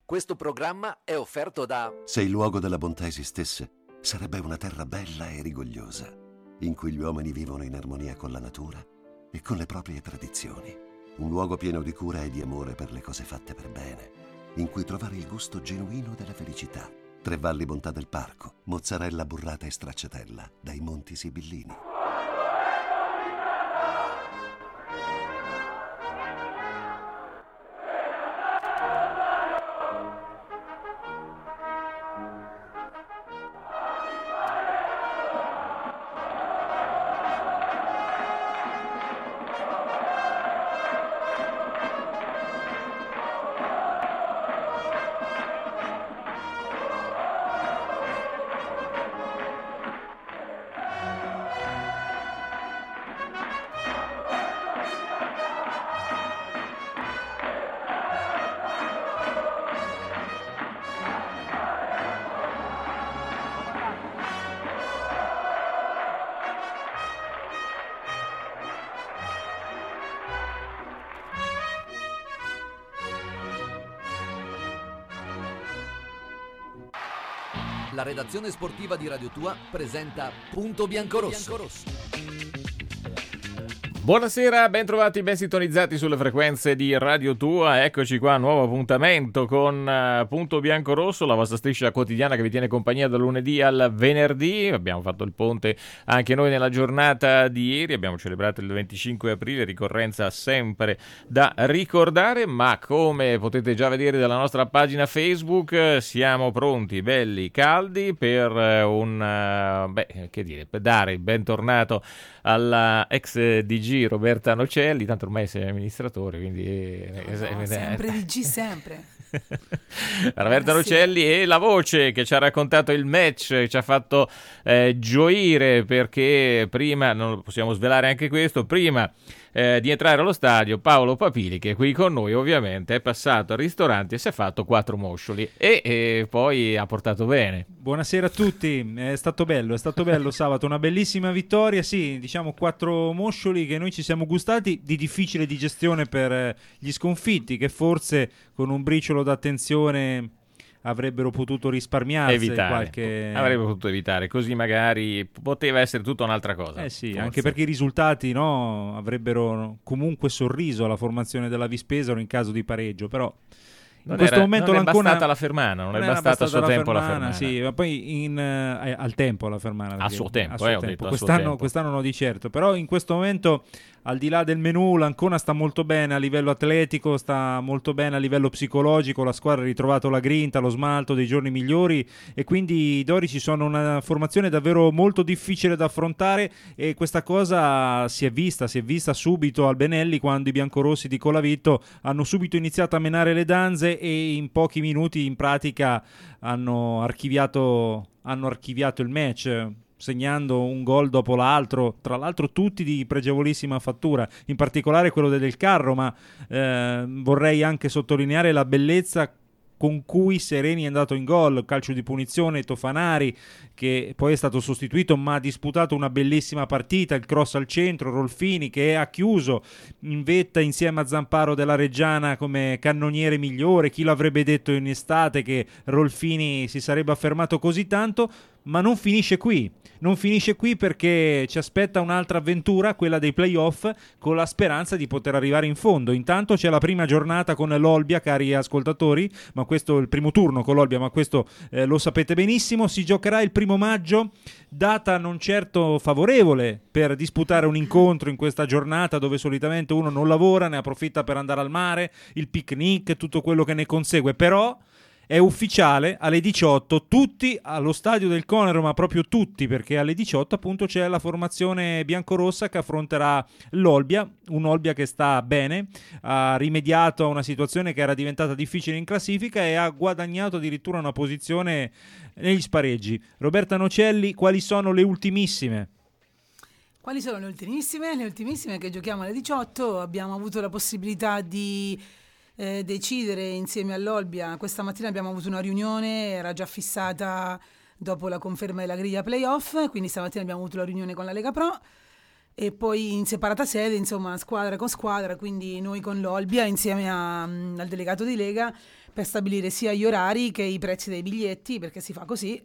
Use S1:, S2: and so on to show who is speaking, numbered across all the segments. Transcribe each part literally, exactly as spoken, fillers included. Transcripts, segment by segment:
S1: Questo programma è offerto da...
S2: Se il luogo della bontà esistesse, sarebbe una terra bella e rigogliosa, in cui gli uomini vivono in armonia con la natura e con le proprie tradizioni. Un luogo pieno di cura e di amore per le cose fatte per bene, in cui trovare il gusto genuino della felicità. Tre Valli Bontà del Parco, mozzarella burrata e stracciatella, dai Monti Sibillini.
S1: La redazione sportiva di Radio Tua presenta Punto Biancorosso.
S3: Buonasera, ben trovati, ben sintonizzati sulle frequenze di Radio Tua. Eccoci qua, nuovo appuntamento con uh, Punto Biancorosso, la vostra striscia quotidiana che vi tiene compagnia dal lunedì al venerdì. Abbiamo fatto il ponte anche noi nella giornata di ieri, abbiamo celebrato il venticinque aprile, ricorrenza sempre da ricordare, ma come potete già vedere dalla nostra pagina Facebook siamo pronti, belli, caldi per uh, un uh, beh, che dire, per dare il bentornato alla ex D G Roberta Nocelli, tanto ormai sei amministratore, quindi eh,
S4: no,
S3: eh,
S4: sempre D G, sempre.
S3: Roberta Nocelli e la voce che ci ha raccontato il match, ci ha fatto eh, gioire, perché prima, non lo possiamo svelare anche questo, prima eh, di entrare allo stadio Paolo Papili, che è qui con noi ovviamente, è passato al ristorante e si è fatto quattro moscioli e, e poi ha portato bene.
S5: Buonasera a tutti, è stato bello, è stato bello sabato, una bellissima vittoria, sì, diciamo quattro moscioli che noi ci siamo gustati, di difficile digestione per gli sconfitti, che forse con un briciolo d'attenzione avrebbero potuto risparmiarsi
S3: evitare,
S5: qualche...
S3: avrebbe potuto evitare, così magari poteva essere tutta un'altra cosa.
S5: Eh sì,
S3: forse.
S5: Anche perché i risultati, no, avrebbero comunque sorriso alla formazione della Vispesaro in caso di pareggio, però in
S3: Non
S5: questo
S3: era,
S5: momento
S3: non è
S5: l'Ancona...
S3: bastata la Fermana, non, non è bastata a suo
S5: la
S3: tempo
S5: Fermana,
S3: la Fermana.
S5: Sì, ma poi in, eh, al tempo la Fermana.
S3: A suo tempo,
S5: a suo
S3: eh,
S5: tempo.
S3: ho detto a
S5: Quest'anno,
S3: suo tempo.
S5: quest'anno no di certo, però in questo momento, al di là del menù, l'Ancona sta molto bene a livello atletico, sta molto bene a livello psicologico, la squadra ha ritrovato la grinta, lo smalto dei giorni migliori, e quindi i Dorici sono una formazione davvero molto difficile da affrontare, e questa cosa si è vista, si è vista subito al Benelli, quando i biancorossi di Colavitto hanno subito iniziato a menare le danze e in pochi minuti in pratica hanno archiviato, hanno archiviato il match, segnando un gol dopo l'altro, tra l'altro tutti di pregevolissima fattura, in particolare quello del Carro, ma eh, vorrei anche sottolineare la bellezza con cui Sereni è andato in gol, calcio di punizione, Tofanari che poi è stato sostituito ma ha disputato una bellissima partita, il cross al centro, Rolfini che ha chiuso in vetta insieme a Zamparo della Reggiana come cannoniere migliore. Chi l'avrebbe detto in estate che Rolfini si sarebbe affermato così tanto? Ma non finisce qui, non finisce qui perché ci aspetta un'altra avventura, quella dei playoff, con la speranza di poter arrivare in fondo. Intanto c'è la prima giornata con l'Olbia, cari ascoltatori, ma questo è il primo turno con l'Olbia, ma questo eh, lo sapete benissimo. Si giocherà il primo maggio, data non certo favorevole per disputare un incontro in questa giornata dove solitamente uno non lavora, ne approfitta per andare al mare, il picnic, tutto quello che ne consegue, però è ufficiale, alle diciotto tutti allo stadio del Conero, ma proprio tutti, perché alle diciotto appunto c'è la formazione biancorossa che affronterà l'Olbia, un Olbia che sta bene, ha rimediato a una situazione che era diventata difficile in classifica e ha guadagnato addirittura una posizione negli spareggi. Roberta Nocelli, quali sono le ultimissime?
S4: Quali sono le ultimissime? Le ultimissime che giochiamo alle diciotto, abbiamo avuto la possibilità di Eh, decidere insieme all'Olbia. Questa mattina abbiamo avuto una riunione, era già fissata dopo la conferma della griglia playoff, quindi stamattina abbiamo avuto la riunione con la Lega Pro e poi in separata sede, insomma, squadra con squadra, quindi noi con l'Olbia insieme a, al delegato di Lega per stabilire sia gli orari che i prezzi dei biglietti, perché si fa così.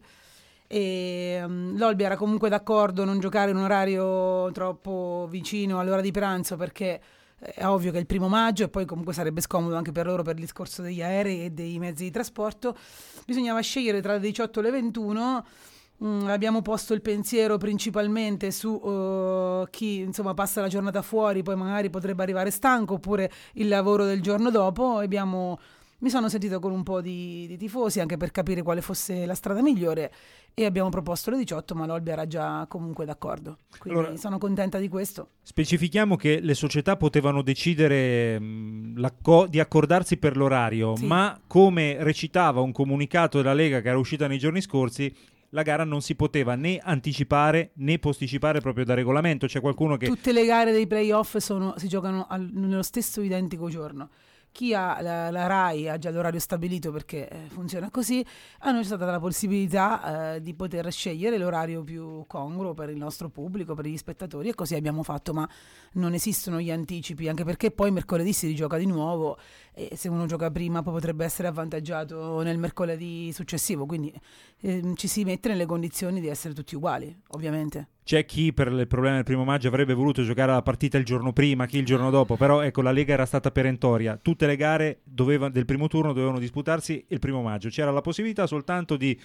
S4: E um, l'Olbia era comunque d'accordo a non giocare in un orario troppo vicino all'ora di pranzo, perché è ovvio che è il primo maggio e poi comunque sarebbe scomodo anche per loro per il discorso degli aerei e dei mezzi di trasporto. Bisognava scegliere tra le diciotto e le ventuno. Mm, abbiamo posto il pensiero principalmente su uh, chi insomma passa la giornata fuori, poi magari potrebbe arrivare stanco, oppure il lavoro del giorno dopo. Abbiamo Mi sono sentita con un po' di, di tifosi anche per capire quale fosse la strada migliore e abbiamo proposto le diciotto, ma l'Olbia era già comunque d'accordo, quindi allora, sono contenta di questo.
S5: Specifichiamo che le società potevano decidere mh, di accordarsi per l'orario, sì. Ma come recitava un comunicato della Lega che era uscita nei giorni scorsi, la gara non si poteva né anticipare né posticipare proprio da regolamento. C'è qualcuno che...
S4: Tutte le gare dei playoff sono, si giocano al, nello stesso identico giorno. Chi ha la, la RAI ha già l'orario stabilito perché eh, funziona così, a noi c'è stata la possibilità eh, di poter scegliere l'orario più congruo per il nostro pubblico, per gli spettatori, e così abbiamo fatto, ma non esistono gli anticipi, anche perché poi mercoledì si rigioca di nuovo e se uno gioca prima poi potrebbe essere avvantaggiato nel mercoledì successivo, quindi eh, ci si mette nelle condizioni di essere tutti uguali, ovviamente.
S5: C'è chi per il problema del primo maggio avrebbe voluto giocare la partita il giorno prima, chi il giorno dopo, però ecco, la Lega era stata perentoria. Tutte le gare doveva, del primo turno dovevano disputarsi il primo maggio. C'era la possibilità soltanto di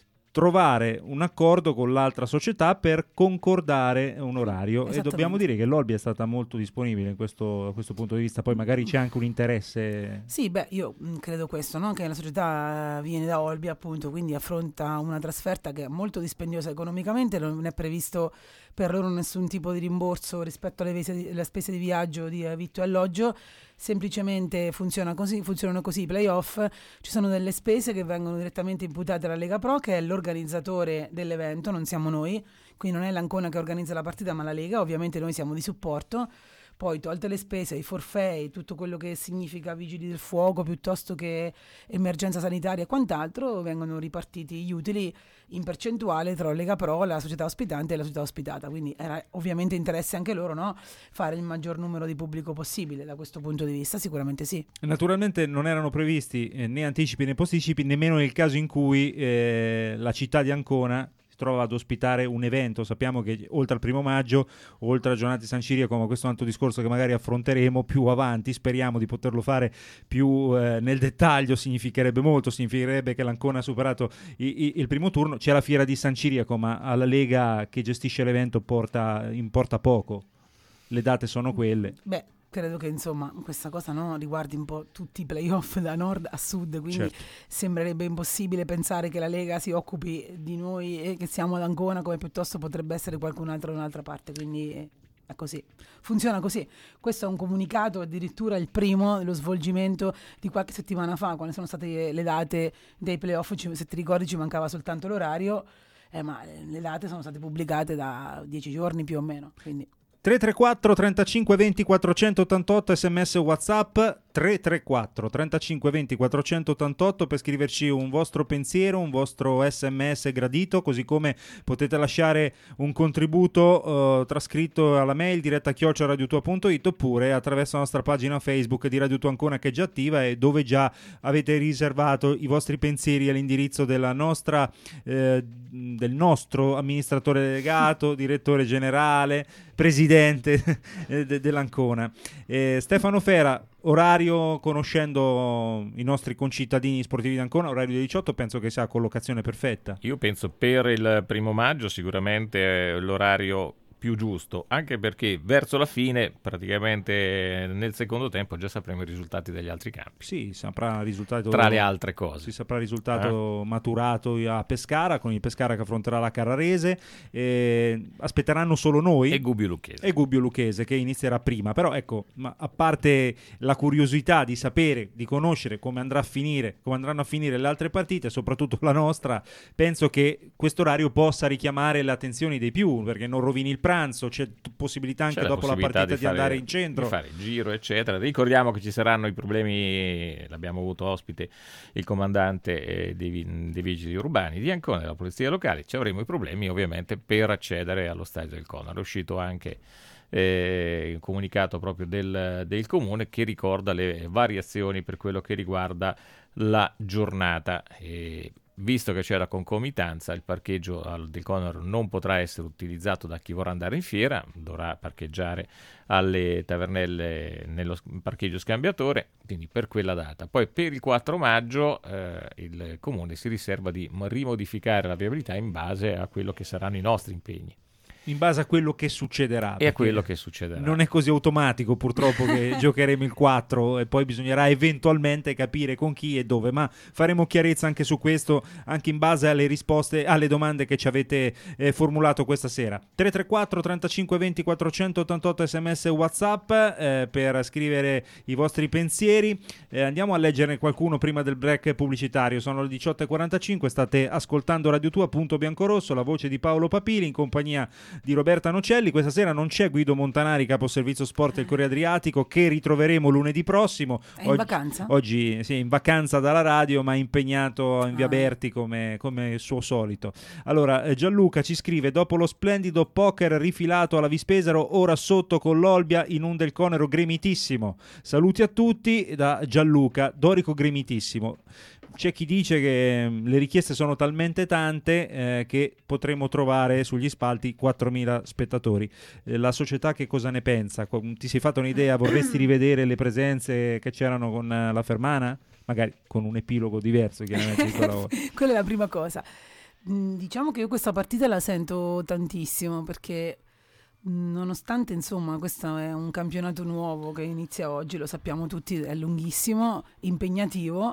S5: trovare un accordo con l'altra società per concordare un orario, e dobbiamo dire che l'Olbia è stata molto disponibile in questo, da questo punto di vista. Poi magari c'è anche un interesse.
S4: Sì, beh, io credo questo, no? Che la società viene da Olbia, appunto, quindi affronta una trasferta che è molto dispendiosa economicamente, non è previsto per loro nessun tipo di rimborso rispetto alle, vese, alle spese di viaggio, di vitto e alloggio. Semplicemente funziona così, funzionano così i playoff. Ci sono delle spese che vengono direttamente imputate alla Lega Pro, che è l'organizzatore dell'evento, non siamo noi, quindi non è l'Ancona che organizza la partita ma la Lega, ovviamente noi siamo di supporto. Poi tolte le spese, i forfait, tutto quello che significa vigili del fuoco piuttosto che emergenza sanitaria e quant'altro, vengono ripartiti gli utili in percentuale tra Lega Pro, la società ospitante e la società ospitata, quindi era ovviamente interesse anche loro, no? Fare il maggior numero di pubblico possibile. Da questo punto di vista sicuramente sì.
S5: Naturalmente non erano previsti eh, né anticipi né posticipi, nemmeno nel caso in cui eh, la città di Ancona trova ad ospitare un evento. Sappiamo che oltre al primo maggio, oltre a giornate di San Ciriaco, come questo è un altro discorso che magari affronteremo più avanti, speriamo di poterlo fare più eh, nel dettaglio, significherebbe molto, significherebbe che l'Ancona ha superato i, i, il primo turno. C'è la fiera di San Ciriaco, ma alla Lega che gestisce l'evento porta, importa poco, le date sono quelle.
S4: Beh, credo che insomma questa cosa, no, riguardi un po' tutti i playoff da nord a sud, quindi certo, sembrerebbe impossibile pensare che la Lega si occupi di noi e che siamo ad Ancona, come piuttosto potrebbe essere qualcun altro da un'altra parte, quindi è così, funziona così. Questo è un comunicato, addirittura il primo dello svolgimento di qualche settimana fa, quando sono state le date dei playoff. Se ti ricordi ci mancava soltanto l'orario, eh, ma le date sono state pubblicate da dieci giorni più o meno, quindi
S5: tre tre quattro trentacinque venti quattrocentottantotto sms WhatsApp, tre tre quattro trentacinque venti quattrocentottantotto per scriverci un vostro pensiero, un vostro sms gradito, così come potete lasciare un contributo uh, trascritto alla mail diretta chiocciola radiotua punto it, oppure attraverso la nostra pagina Facebook di Radio Tua Ancona, che è già attiva e dove già avete riservato i vostri pensieri all'indirizzo della nostra eh, del nostro amministratore delegato, direttore generale, presidente dell'Ancona. Eh, Stefano Fera, orario, conoscendo i nostri concittadini sportivi di Ancona, orario delle diciotto, penso che sia collocazione perfetta.
S3: Io penso per il primo maggio sicuramente l'orario più giusto, anche perché verso la fine, praticamente nel secondo tempo, già sapremo i risultati degli altri campi.
S5: Sì, saprà il risultato,
S3: tra le altre cose.
S5: Si saprà il risultato eh? maturato a Pescara, con il Pescara che affronterà la Carrarese. Eh, aspetteranno solo noi
S3: e Gubbio Lucchese.
S5: E Gubbio Lucchese che inizierà prima. Però ecco, ma a parte la curiosità di sapere, di conoscere come andrà a finire, come andranno a finire le altre partite, soprattutto la nostra, penso che questo orario possa richiamare l'attenzione dei più, perché non rovini il pranzo, c'è t- possibilità anche
S3: C'è
S5: dopo
S3: la
S5: la partita
S3: di,
S5: di,
S3: fare,
S5: andare in centro,
S3: di fare il giro, eccetera. Ricordiamo che ci saranno i problemi, l'abbiamo avuto ospite il comandante eh, dei, dei vigili urbani di Ancona, della polizia locale, ci avremo i problemi ovviamente per accedere allo stadio del Conaro. È uscito anche eh, il comunicato proprio del, del comune che ricorda le variazioni per quello che riguarda la giornata. E visto che c'è la concomitanza, il parcheggio al, del Conaro non potrà essere utilizzato da chi vorrà andare in fiera, dovrà parcheggiare alle tavernelle nello parcheggio scambiatore, quindi per quella data. Poi per il quattro maggio eh, il comune si riserva di rimodificare la viabilità in base a quello che saranno i nostri impegni.
S5: in base a quello che succederà.
S3: E a quello che succederà.
S5: Non è così automatico purtroppo che giocheremo il quattro e poi bisognerà eventualmente capire con chi e dove, ma faremo chiarezza anche su questo, anche in base alle risposte, alle domande che ci avete eh, formulato questa sera. tre tre quattro trentacinque venti quattrocentottantotto sms WhatsApp eh, per scrivere i vostri pensieri. Eh, andiamo a leggerne qualcuno prima del break pubblicitario. Sono le diciotto e quarantacinque, state ascoltando Radio Tua, punto biancorosso, la voce di Paolo Papili in compagnia di Roberta Nocelli. Questa sera non c'è Guido Montanari, capo servizio sport del Corriere Adriatico, che ritroveremo lunedì prossimo.
S4: È in
S5: oggi,
S4: vacanza?
S5: Oggi sì, in vacanza dalla radio, ma impegnato in via
S4: Ah.
S5: Berti come, come suo solito. Allora, eh, Gianluca ci scrive: dopo lo splendido poker rifilato alla Vispesaro, ora sotto con l'Olbia in un del Conero gremitissimo. Saluti a tutti da Gianluca, Dorico gremitissimo. C'è chi dice che mh, le richieste sono talmente tante eh, che potremo trovare sugli spalti quattromila spettatori. Eh, la società che cosa ne pensa? Qu- Ti sei fatto un'idea? Vorresti rivedere le presenze che c'erano con eh, la Fermana? Magari con un epilogo diverso, chiaramente, di quella volta.
S4: Quella è la prima cosa. Mm, Diciamo che io questa partita la sento tantissimo perché mm, nonostante insomma questo è un campionato nuovo che inizia oggi, lo sappiamo tutti, è lunghissimo, impegnativo,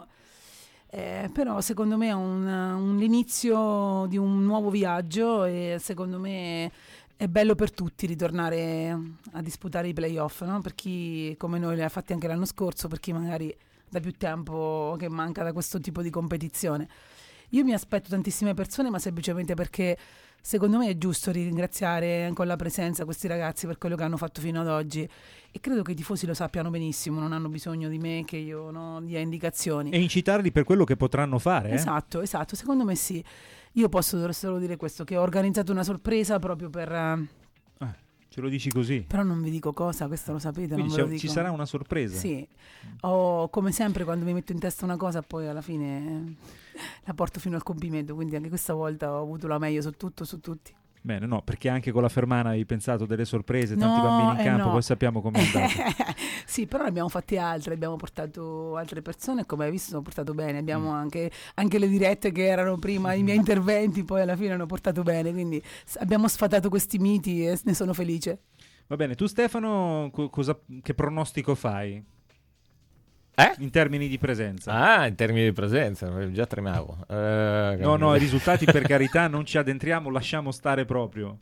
S4: eh, però secondo me è un, un l'inizio di un nuovo viaggio e secondo me è bello per tutti ritornare a disputare i playoff, no? Per chi come noi li ha fatti anche l'anno scorso, per chi magari da più tempo che manca da questo tipo di competizione. Io mi aspetto tantissime persone, ma semplicemente perché secondo me è giusto ringraziare con la presenza questi ragazzi per quello che hanno fatto fino ad oggi e credo che i tifosi lo sappiano benissimo, non hanno bisogno di me che io no, dia indicazioni.
S5: E incitarli per quello che potranno fare. Eh?
S4: Esatto, esatto, secondo me sì. Io posso solo dire questo, che ho organizzato una sorpresa proprio per... eh,
S5: Ah, ce lo dici così?
S4: però non vi dico cosa, questo lo sapete,
S5: Quindi
S4: non ve lo
S5: c'è-
S4: dico.
S5: ci sarà una sorpresa.
S4: Sì, ho, come sempre quando mi metto in testa una cosa poi alla fine eh, la porto fino al compimento, quindi anche questa volta ho avuto la meglio su tutto, su tutti.
S5: Bene, no, perché anche con la Fermana hai pensato delle sorprese, tanti
S4: No,
S5: bambini in
S4: eh
S5: campo,
S4: no.
S5: poi sappiamo com'è andato.
S4: Sì, però ne abbiamo fatti altre, abbiamo portato altre persone e come hai visto hanno portato bene, abbiamo
S5: Mm.
S4: anche, anche le dirette che erano prima i miei interventi, poi alla fine hanno portato bene, quindi s- abbiamo sfatato questi miti e ne sono felice.
S5: Va bene, tu Stefano, co- cosa, che pronostico fai
S3: Eh?
S5: in termini di presenza?
S3: Ah, in termini di presenza, già tremavo. Eh,
S5: No, no, i risultati per carità non ci addentriamo, lasciamo stare proprio.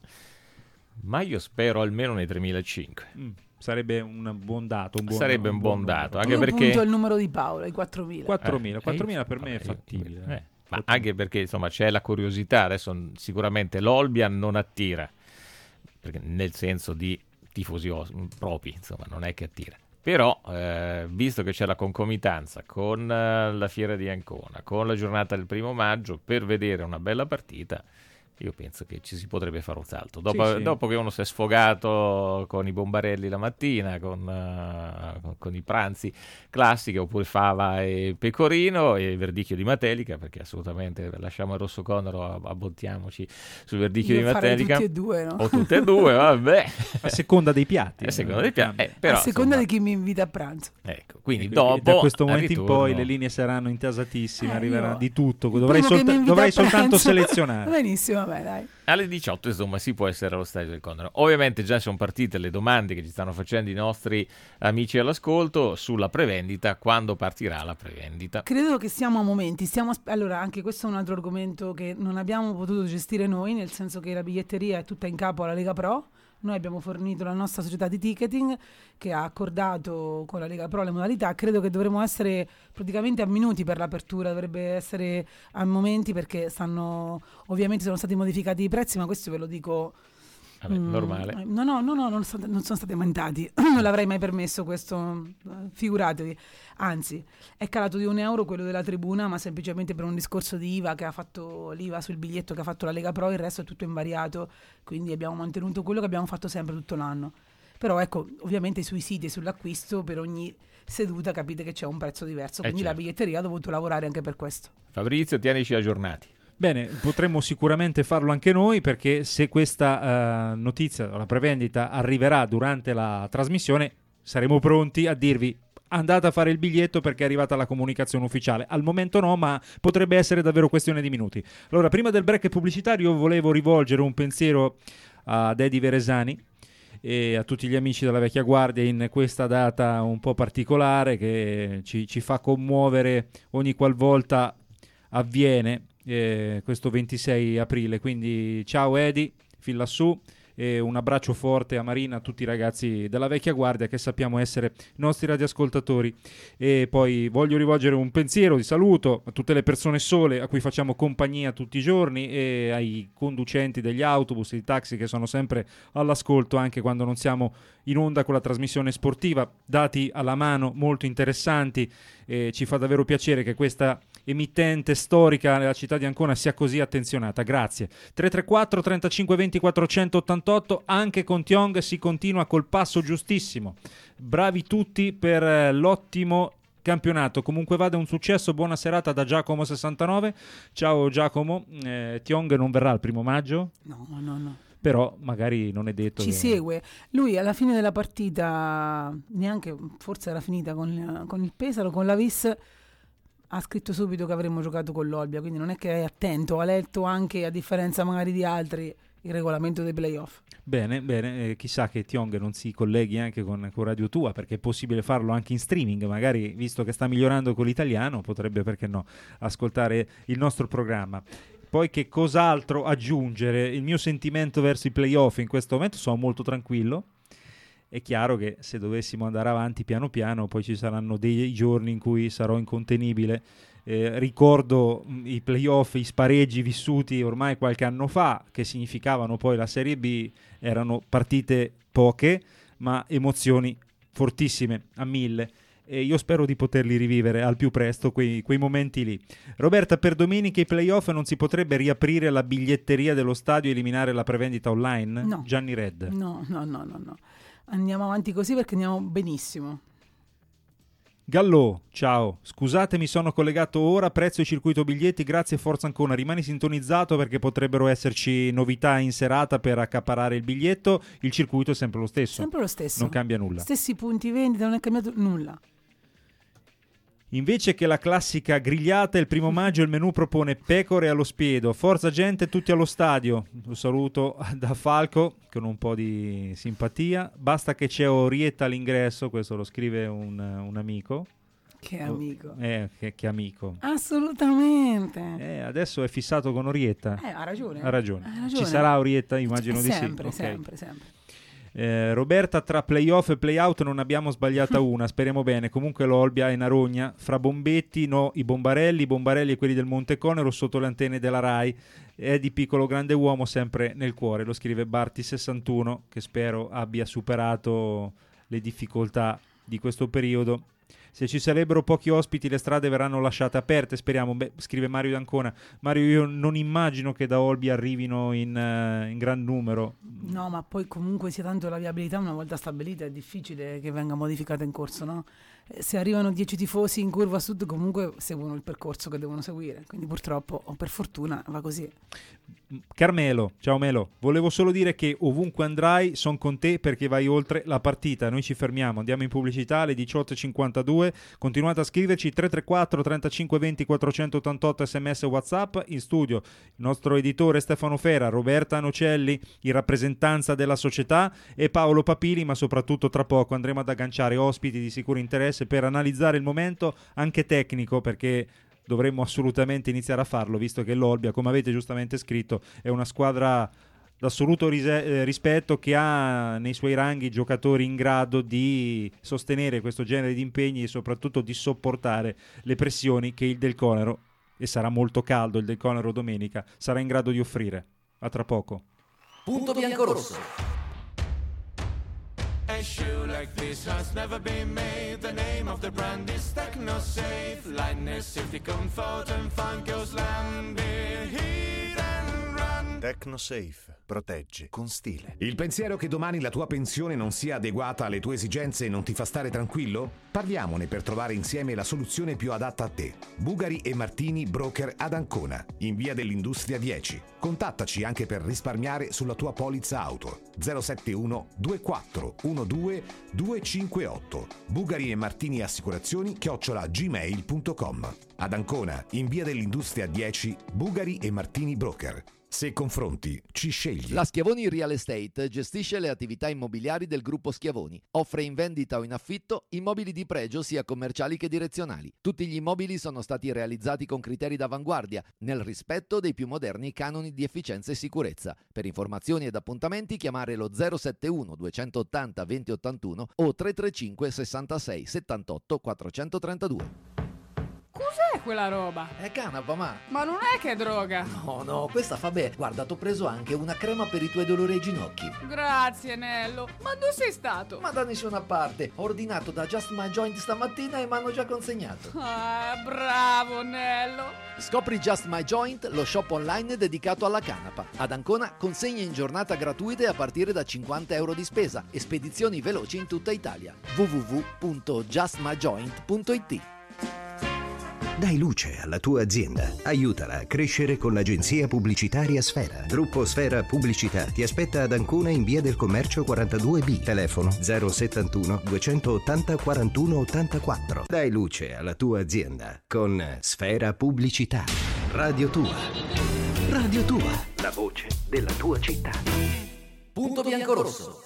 S3: Ma io spero almeno nei tremilacinquecento.
S5: Mm, sarebbe un buon dato. Un buon,
S3: Sarebbe un buon
S5: numero.
S3: dato, anche
S4: Io
S3: perché-
S4: punto il numero di Paolo, i quattromila.
S5: quattromila,
S3: Eh,
S5: quattromila
S3: eh,
S5: per me è
S3: vabbè,
S5: fattibile.
S3: eh, ma anche perché insomma c'è la curiosità, adesso n- sicuramente l'Olbia non attira, perché nel senso di tifosi os- propri, insomma non è che attira. Però, eh, visto che c'è la concomitanza con eh, la fiera di Ancona, con la giornata del primo maggio, per vedere una bella partita, io penso che ci si potrebbe fare un salto. Dopo,
S5: Sì, sì.
S3: dopo che uno si è sfogato con i bombarelli la mattina, con, eh, con- con i pranzi classici, oppure fava e pecorino, e il verdicchio di Matelica, perché assolutamente lasciamo il Rosso Conero, abbottiamoci sul verdicchio
S4: Io
S3: di
S4: farei
S3: Matelica.
S4: tutti e due, no?
S3: O tutte e due, vabbè.
S5: A seconda dei piatti.
S3: A seconda dei piatti. Eh, però,
S4: a seconda
S3: insomma,
S4: di chi mi invita a pranzo.
S3: ecco, quindi
S5: E
S3: dopo
S5: da questo
S3: al
S5: momento in
S3: ritorno-
S5: poi le linee saranno intasatissime,
S4: Eh,
S5: arriverà
S4: io-
S5: di tutto.
S4: il
S5: Dovrai,
S4: primo che
S5: solta-
S4: mi invita
S5: dovrai
S4: a
S5: soltanto
S4: pranzo-
S5: selezionare.
S4: Benissimo, vabbè, dai.
S3: alle diciotto insomma si può essere allo stadio del Conero. Ovviamente già sono partite le domande che ci stanno facendo i nostri amici all'ascolto sulla prevendita, quando partirà la prevendita.
S4: Credo che siamo a momenti, stiamo asp- allora anche questo è un altro argomento che non abbiamo potuto gestire noi, nel senso che la biglietteria è tutta in capo alla Lega Pro. Noi abbiamo fornito la nostra società di ticketing che ha accordato con la Lega Pro le modalità. Credo che dovremo essere praticamente a minuti per l'apertura, dovrebbe essere a momenti perché stanno ovviamente sono stati modificati i prezzi, ma questo ve lo dico
S3: Vabbè, normale.
S4: No, no, no, no, non, sono, non sono stati aumentati. Non l'avrei mai permesso questo, figuratevi. Anzi, è calato di un euro quello della tribuna, ma semplicemente per un discorso di I V A che ha fatto l'I V A sul biglietto che ha fatto la Lega Pro, il resto è tutto invariato, quindi abbiamo mantenuto quello che abbiamo fatto sempre tutto l'anno. Però ecco, ovviamente sui siti e sull'acquisto per ogni seduta capite che c'è un prezzo diverso, quindi
S3: eh certo.
S4: La biglietteria ha dovuto lavorare anche per questo.
S3: Fabrizio, tienici aggiornati.
S5: Bene, potremmo sicuramente farlo anche noi, perché se questa uh, notizia, la prevendita, arriverà durante la trasmissione, saremo pronti a dirvi andate a fare il biglietto perché è arrivata la comunicazione ufficiale. Al momento no, ma potrebbe essere davvero questione di minuti. Allora, prima del break pubblicitario volevo rivolgere un pensiero ad Eddie Veresani e a tutti gli amici della vecchia guardia in questa data un po' particolare che ci, ci fa commuovere ogni qualvolta avviene. Eh, questo ventisei aprile, quindi ciao Edi, fin lassù, e un abbraccio forte a Marina, a tutti i ragazzi della vecchia guardia che sappiamo essere nostri radioascoltatori. E poi voglio rivolgere un pensiero di saluto a tutte le persone sole a cui facciamo compagnia tutti i giorni e ai conducenti degli autobus e dei taxi che sono sempre all'ascolto anche quando non siamo in onda con la trasmissione sportiva, dati alla mano molto interessanti. E ci fa davvero piacere che questa emittente storica nella città di Ancona sia così attenzionata. Grazie. tre tre quattro trentacinque venti quattrocentottantotto. Anche con Tiong si continua col passo giustissimo. Bravi tutti per l'ottimo campionato. Comunque vada, un successo. Buona serata da Giacomo sessantanove. Ciao Giacomo. eh, Tiong non verrà il primo maggio?
S4: No, no, no.
S5: Però magari non è detto
S4: ci
S5: che...
S4: segue. Lui alla fine della partita, neanche forse era finita con, con il Pesaro, con la Vis, ha scritto subito che avremmo giocato con l'Olbia, quindi non è che è attento, ha letto anche, a differenza magari di altri, il regolamento dei playoff.
S5: Bene, bene, eh, chissà che Tiong non si colleghi anche con, con Radio Tua, perché è possibile farlo anche in streaming, magari visto che sta migliorando con l'italiano potrebbe, perché no, ascoltare il nostro programma. Poi che cos'altro aggiungere? Il mio sentimento verso i playoff in questo momento, sono molto tranquillo. È chiaro che se dovessimo andare avanti piano piano poi ci saranno dei giorni in cui sarò incontenibile. Eh, ricordo mh, i playoff, i spareggi vissuti ormai qualche anno fa, che significavano poi la Serie B. Erano partite poche ma emozioni fortissime a mille. E io spero di poterli rivivere al più presto quei, quei momenti lì. Roberta, per domenica i playoff non si potrebbe riaprire la biglietteria dello stadio e eliminare la prevendita online?
S4: No.
S5: Gianni Red.
S4: No, no, no, no, no. Andiamo avanti così perché andiamo benissimo.
S5: Gallo, ciao, scusatemi, sono collegato ora, prezzo e circuito biglietti, grazie Forza Ancona, rimani sintonizzato perché potrebbero esserci novità in serata per accaparrare il biglietto. Il circuito è sempre lo stesso,
S4: sempre lo stesso,
S5: non cambia nulla,
S4: stessi punti vendita, non è cambiato nulla.
S5: Invece che la classica grigliata, il primo maggio il menù propone pecore allo spiedo, forza gente, tutti allo stadio. Lo saluto da Falco con un po' di simpatia. Basta che c'è Orietta all'ingresso, questo lo scrive un, un amico.
S4: Che amico.
S5: Eh, che, che amico.
S4: Assolutamente.
S5: Eh, adesso è fissato con Orietta.
S4: Eh, ha ragione.
S5: Ha ragione.
S4: Ha ragione.
S5: Ci sarà Orietta, immagino
S4: eh,
S5: di
S4: sempre,
S5: sì. Okay.
S4: Sempre, sempre.
S5: Eh, Roberta, tra playoff e playout non abbiamo sbagliata una, speriamo bene. Comunque l'Olbia è Narogna, fra Bombetti no i Bombarelli, i Bombarelli e quelli del Monte Conero sotto le antenne della Rai. È di piccolo grande uomo sempre nel cuore, lo scrive Barti sessantuno, che spero abbia superato le difficoltà di questo periodo. Se ci sarebbero pochi ospiti le strade verranno lasciate aperte, speriamo. Beh, scrive Mario D'Ancona. Mario, io non immagino che da Olbia arrivino in, uh, in gran numero.
S4: No, ma poi comunque sia tanto la viabilità una volta stabilita è difficile che venga modificata in corso, no? Se arrivano dieci tifosi in curva sud comunque seguono il percorso che devono seguire, quindi purtroppo o per fortuna va così.
S5: Carmelo, ciao Melo, volevo solo dire che ovunque andrai son con te perché vai oltre la partita. Noi ci fermiamo, andiamo in pubblicità alle diciotto e cinquantadue. Continuate a scriverci tre tre quattro trentacinque venti quattrocentottantotto, sms WhatsApp. In studio il nostro editore Stefano Fera, Roberta Nocelli in rappresentanza della società e Paolo Papili, ma soprattutto tra poco andremo ad agganciare ospiti di sicuro interesse per analizzare il momento anche tecnico, perché dovremmo assolutamente iniziare a farlo, visto che l'Olbia, come avete giustamente scritto, è una squadra d'assoluto rise- eh, rispetto, che ha nei suoi ranghi giocatori in grado di sostenere questo genere di impegni e soprattutto di sopportare le pressioni che il Del Conero, e sarà molto caldo il Del Conero domenica, sarà in grado di offrire. A tra poco.
S1: Punto Biancorosso.
S6: A shoe like this has never been made. The name of the brand is TechnoSafe. Lightness, safety, comfort and fun goes land. Heat and run.
S7: TechnoSafe. Protegge con stile.
S8: Il pensiero che domani la tua pensione non sia adeguata alle tue esigenze non ti fa stare tranquillo? Parliamone per trovare insieme la soluzione più adatta a te. Bugari e Martini, broker ad Ancona, in via dell'Industria dieci. Contattaci anche per risparmiare sulla tua polizza auto. zero sette uno due quattro uno due due cinque otto. Bugari e Martini Assicurazioni chiocciola gmail punto com. Ad Ancona, in via dell'Industria dieci, Bugari e Martini Broker. Se confronti, ci scegli.
S1: La Schiavoni Real Estate gestisce le attività immobiliari del gruppo Schiavoni. Offre in vendita o in affitto immobili di pregio sia commerciali che direzionali. Tutti gli immobili sono stati realizzati con criteri d'avanguardia, nel rispetto dei più moderni canoni di efficienza e sicurezza. Per informazioni ed appuntamenti chiamare lo zero sette uno due otto zero due zero otto uno o tre tre cinque sessantasei settantotto quattrocentotrentadue.
S9: Cos'è quella roba?
S10: È canapa, ma...
S9: Ma non è che è droga.
S10: No, no, questa fa bene. Guarda, t'ho preso anche una crema per i tuoi dolori ai ginocchi.
S9: Grazie, Nello. Ma dove sei stato?
S10: Ma da nessuna parte. Ho ordinato da Just My Joint stamattina e mi hanno già consegnato.
S9: Ah, bravo, Nello.
S1: Scopri Just My Joint, lo shop online dedicato alla canapa. Ad Ancona consegne in giornata gratuite a partire da cinquanta euro di spesa e spedizioni veloci in tutta Italia. w w w punto just my joint punto i t.
S11: Dai luce alla tua azienda. Aiutala a crescere con l'agenzia pubblicitaria Sfera. Gruppo Sfera Pubblicità ti aspetta ad Ancona in via del Commercio quarantadue B. Telefono zero settantuno duecentottanta quarantuno ottantaquattro. Dai luce alla tua azienda con Sfera Pubblicità. Radio Tua. Radio Tua. La voce della tua città.
S1: Punto Biancorosso.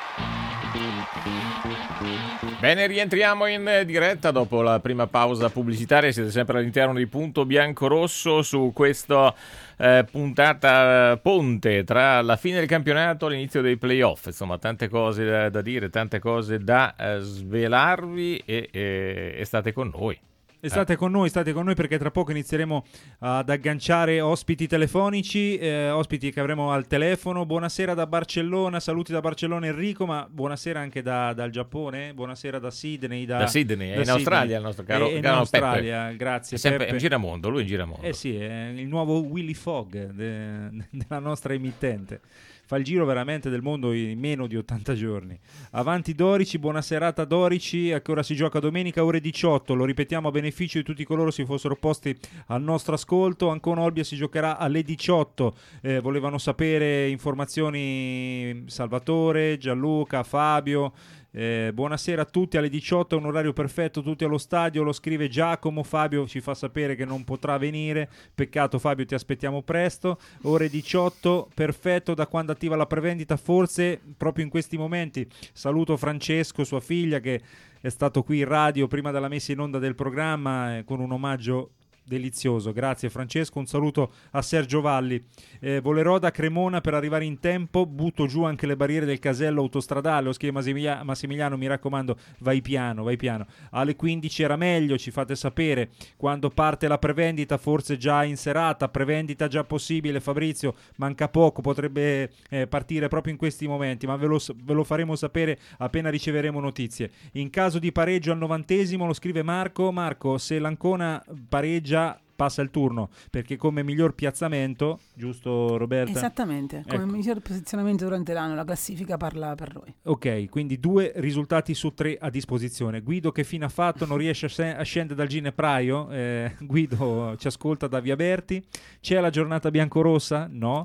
S3: Bene, rientriamo in diretta dopo la prima pausa pubblicitaria. Siete sempre all'interno di Punto Biancorosso su questa eh, puntata ponte tra la fine del campionato e l'inizio dei playoff. Insomma, tante cose da, da dire, tante cose da eh, svelarvi e, e, e state con noi.
S5: E state con noi, state con noi perché tra poco inizieremo ad agganciare ospiti telefonici, eh, ospiti che avremo al telefono. Buonasera da Barcellona, saluti da Barcellona Enrico, ma buonasera anche da, dal Giappone, buonasera da Sydney. Da,
S3: da Sydney,
S5: da
S3: è in
S5: Sydney.
S3: Australia il nostro caro,
S5: è, è in
S3: caro
S5: Australia,
S3: Peppe.
S5: grazie
S3: è sempre
S5: Peppe.
S3: in giramondo, lui in giramondo.
S5: Eh sì, è il nuovo Willy Fogg de, della nostra emittente. Fa il giro veramente del mondo in meno di ottanta giorni. Avanti Dorici, buona serata Dorici. A che ora si gioca? Domenica ore diciotto. Lo ripetiamo a beneficio di tutti coloro che si fossero posti al nostro ascolto. Ancona Olbia si giocherà alle diciotto. Eh, volevano sapere informazioni Salvatore, Gianluca, Fabio. Eh, buonasera a tutti, alle diciotto è un orario perfetto, tutti allo stadio, lo scrive Giacomo. Fabio ci fa sapere che non potrà venire, peccato Fabio, ti aspettiamo presto. Ore diciotto, perfetto, da quando attiva la prevendita, forse proprio in questi momenti. Saluto Francesco, sua figlia, che è stato qui in radio prima della messa in onda del programma, eh, con un omaggio delizioso. Grazie Francesco, un saluto a Sergio Valli. eh, volerò da Cremona per arrivare in tempo, butto giù anche le barriere del casello autostradale, lo scrive Massimiliano, Massimiliano, mi raccomando vai piano, vai piano. Alle quindici era meglio, ci fate sapere quando parte la prevendita, forse già in serata, prevendita già possibile. Fabrizio, manca poco, potrebbe eh, partire proprio in questi momenti, ma ve lo, ve lo faremo sapere appena riceveremo notizie. In caso di pareggio al novantesimo, lo scrive Marco. Marco, se l'Ancona pareggia passa il turno, perché come miglior piazzamento, giusto Roberta?
S4: Esattamente, come
S5: ecco.
S4: miglior posizionamento durante l'anno, la classifica parla per noi.
S5: Ok, quindi due risultati su tre a disposizione. Guido che fine ha fatto? Non riesce a, se- a scendere dal ginepraio? Eh, Guido ci ascolta da Via Berti. C'è la giornata biancorossa? No.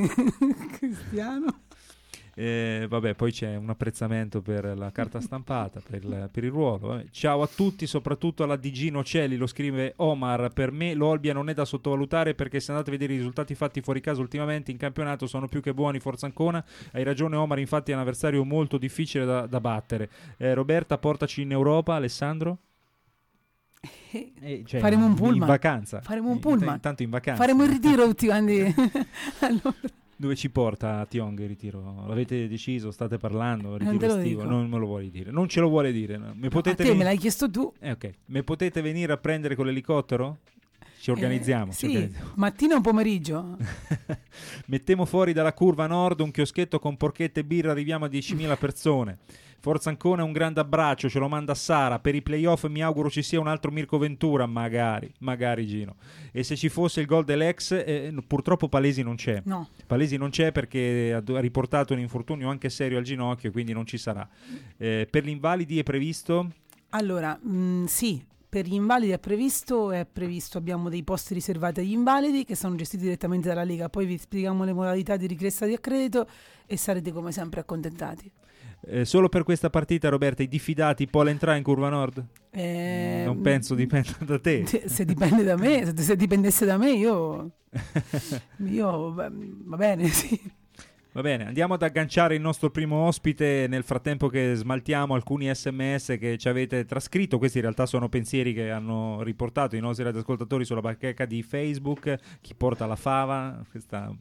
S4: Cristiano.
S5: Eh, vabbè, poi c'è un apprezzamento per la carta stampata, per il, per il ruolo. Eh. Ciao a tutti, soprattutto alla D G Nocelli, lo scrive Omar. Per me l'Olbia non è da sottovalutare, perché se andate a vedere i risultati fatti fuori casa ultimamente in campionato sono più che buoni. Forza Ancona. Hai ragione Omar, infatti è un avversario molto difficile da, da battere. Eh, Roberta, portaci in Europa. Alessandro? Eh, cioè,
S4: faremo un pullman
S5: in vacanza.
S4: Faremo un pullman.
S5: Intanto in vacanza.
S4: Faremo il ritiro tutti quanti. Allora.
S5: Dove ci porta Tiong il ritiro? L'avete deciso? State parlando? Ritiro
S4: non te lo
S5: estivo?
S4: dico.
S5: Non me lo vuoi dire. Non ce lo vuole dire. No. Me potete
S4: a te
S5: ven-
S4: me l'hai chiesto tu.
S5: Eh, ok. Me potete venire a prendere con l'elicottero? ci organizziamo.
S4: Eh,
S5: ci
S4: sì,
S5: organizziamo.
S4: mattina o pomeriggio?
S5: Mettiamo fuori dalla curva nord un chioschetto con porchette e birra, arriviamo a diecimila persone. Forza Ancona, un grande abbraccio, ce lo manda Sara. Per i playoff mi auguro ci sia un altro Mirko Ventura, magari, magari Gino. E se ci fosse il gol dell'ex, eh, purtroppo Palesi non c'è.
S4: No.
S5: Palesi non c'è perché ha riportato un infortunio anche serio al ginocchio, quindi non ci sarà. Eh, per gli invalidi è previsto?
S4: Allora, mh, sì, per gli invalidi è previsto, è previsto, abbiamo dei posti riservati agli invalidi che sono gestiti direttamente dalla Lega, poi vi spieghiamo le modalità di richiesta di accredito e sarete come sempre accontentati.
S5: Eh, solo per questa partita, Roberta, i diffidati può entrare in curva nord?
S4: Eh,
S5: non penso dipenda da te.
S4: Se, se dipende da me, se, se dipendesse da me, io, io va bene, sì.
S5: Va bene, andiamo ad agganciare il nostro primo ospite nel frattempo che smaltiamo alcuni sms che ci avete trascritto. Questi in realtà sono pensieri che hanno riportato i nostri radioascoltatori sulla bacheca di Facebook. Chi porta la fava? Questa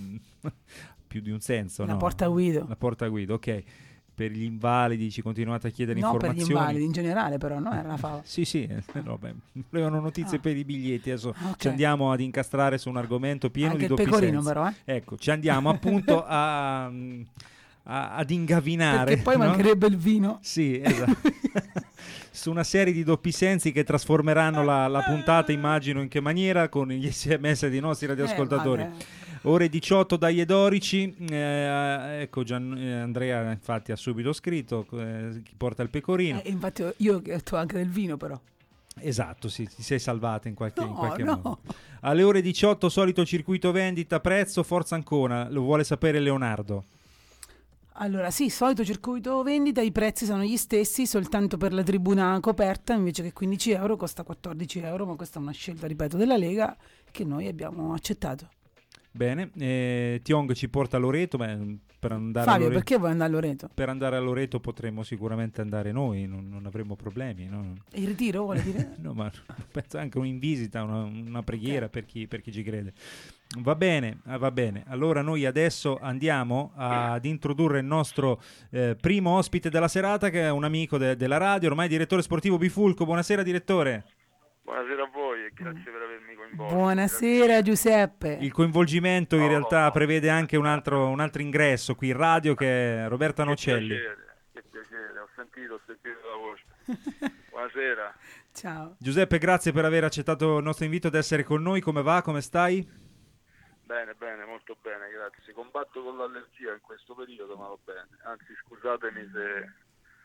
S5: più di un senso,
S4: La
S5: no?
S4: porta Guido.
S5: La porta Guido, ok. Per gli invalidi ci continuate a chiedere
S4: no,
S5: informazioni.
S4: No, per gli invalidi in generale però, no? Era la fava.
S5: Sì, sì, eh, no, beh, volevano notizie
S4: ah.
S5: per i biglietti. Adesso
S4: okay.
S5: ci andiamo ad incastrare su un argomento pieno
S4: Anche
S5: di doppi sensi.
S4: Anche il pecorino però, eh?
S5: Ecco, ci andiamo appunto a, a, ad ingavinare.
S4: Perché poi
S5: no?
S4: mancherebbe il vino.
S5: Sì, esatto. Su una serie di doppi sensi che trasformeranno la, la puntata, immagino in che maniera, con gli sms dei nostri radioascoltatori.
S4: Eh,
S5: Ore diciotto dagli Edorici, eh, ecco Gian, eh, Andrea infatti ha subito scritto eh, chi porta il pecorino.
S4: Eh, infatti io ho detto anche del vino però.
S5: Esatto, sì, ti sei salvata in qualche,
S4: no,
S5: in qualche
S4: no.
S5: modo. Alle ore diciotto solito circuito vendita, prezzo, Forza Ancona, lo vuole sapere Leonardo.
S4: Allora sì, solito circuito vendita, i prezzi sono gli stessi, soltanto per la tribuna coperta invece che quindici euro costa quattordici euro, ma questa è una scelta, ripeto, della Lega che noi abbiamo accettato.
S5: Bene, eh, Tiong ci porta a Loreto, beh, per andare
S4: Fabio,
S5: a Loreto,
S4: perché vuoi andare a Loreto?
S5: Per andare a Loreto potremmo sicuramente andare noi, non, non avremo problemi. No?
S4: Il ritiro vuole dire?
S5: No, ma penso anche in visita, una, una preghiera okay. per, chi, per chi ci crede. Va bene, va bene. Allora noi adesso andiamo ad introdurre il nostro eh, primo ospite della serata, che è un amico de- della radio, ormai direttore sportivo Bifulco. Buonasera direttore.
S12: Buonasera a voi e grazie per avermi coinvolto.
S4: Buonasera
S12: grazie.
S4: Giuseppe.
S5: Il coinvolgimento in
S12: no,
S5: realtà
S12: no.
S5: prevede anche un altro, un altro ingresso qui in radio, che è Roberta Nocelli.
S12: Che piacere, che piacere, ho sentito, ho sentito la voce. Buonasera.
S4: Ciao.
S5: Giuseppe, grazie per aver accettato il nostro invito ad essere con noi. Come va? Come stai?
S12: Bene, bene, molto bene, grazie. Combatto con l'allergia in questo periodo, ma va bene. Anzi, scusatemi se...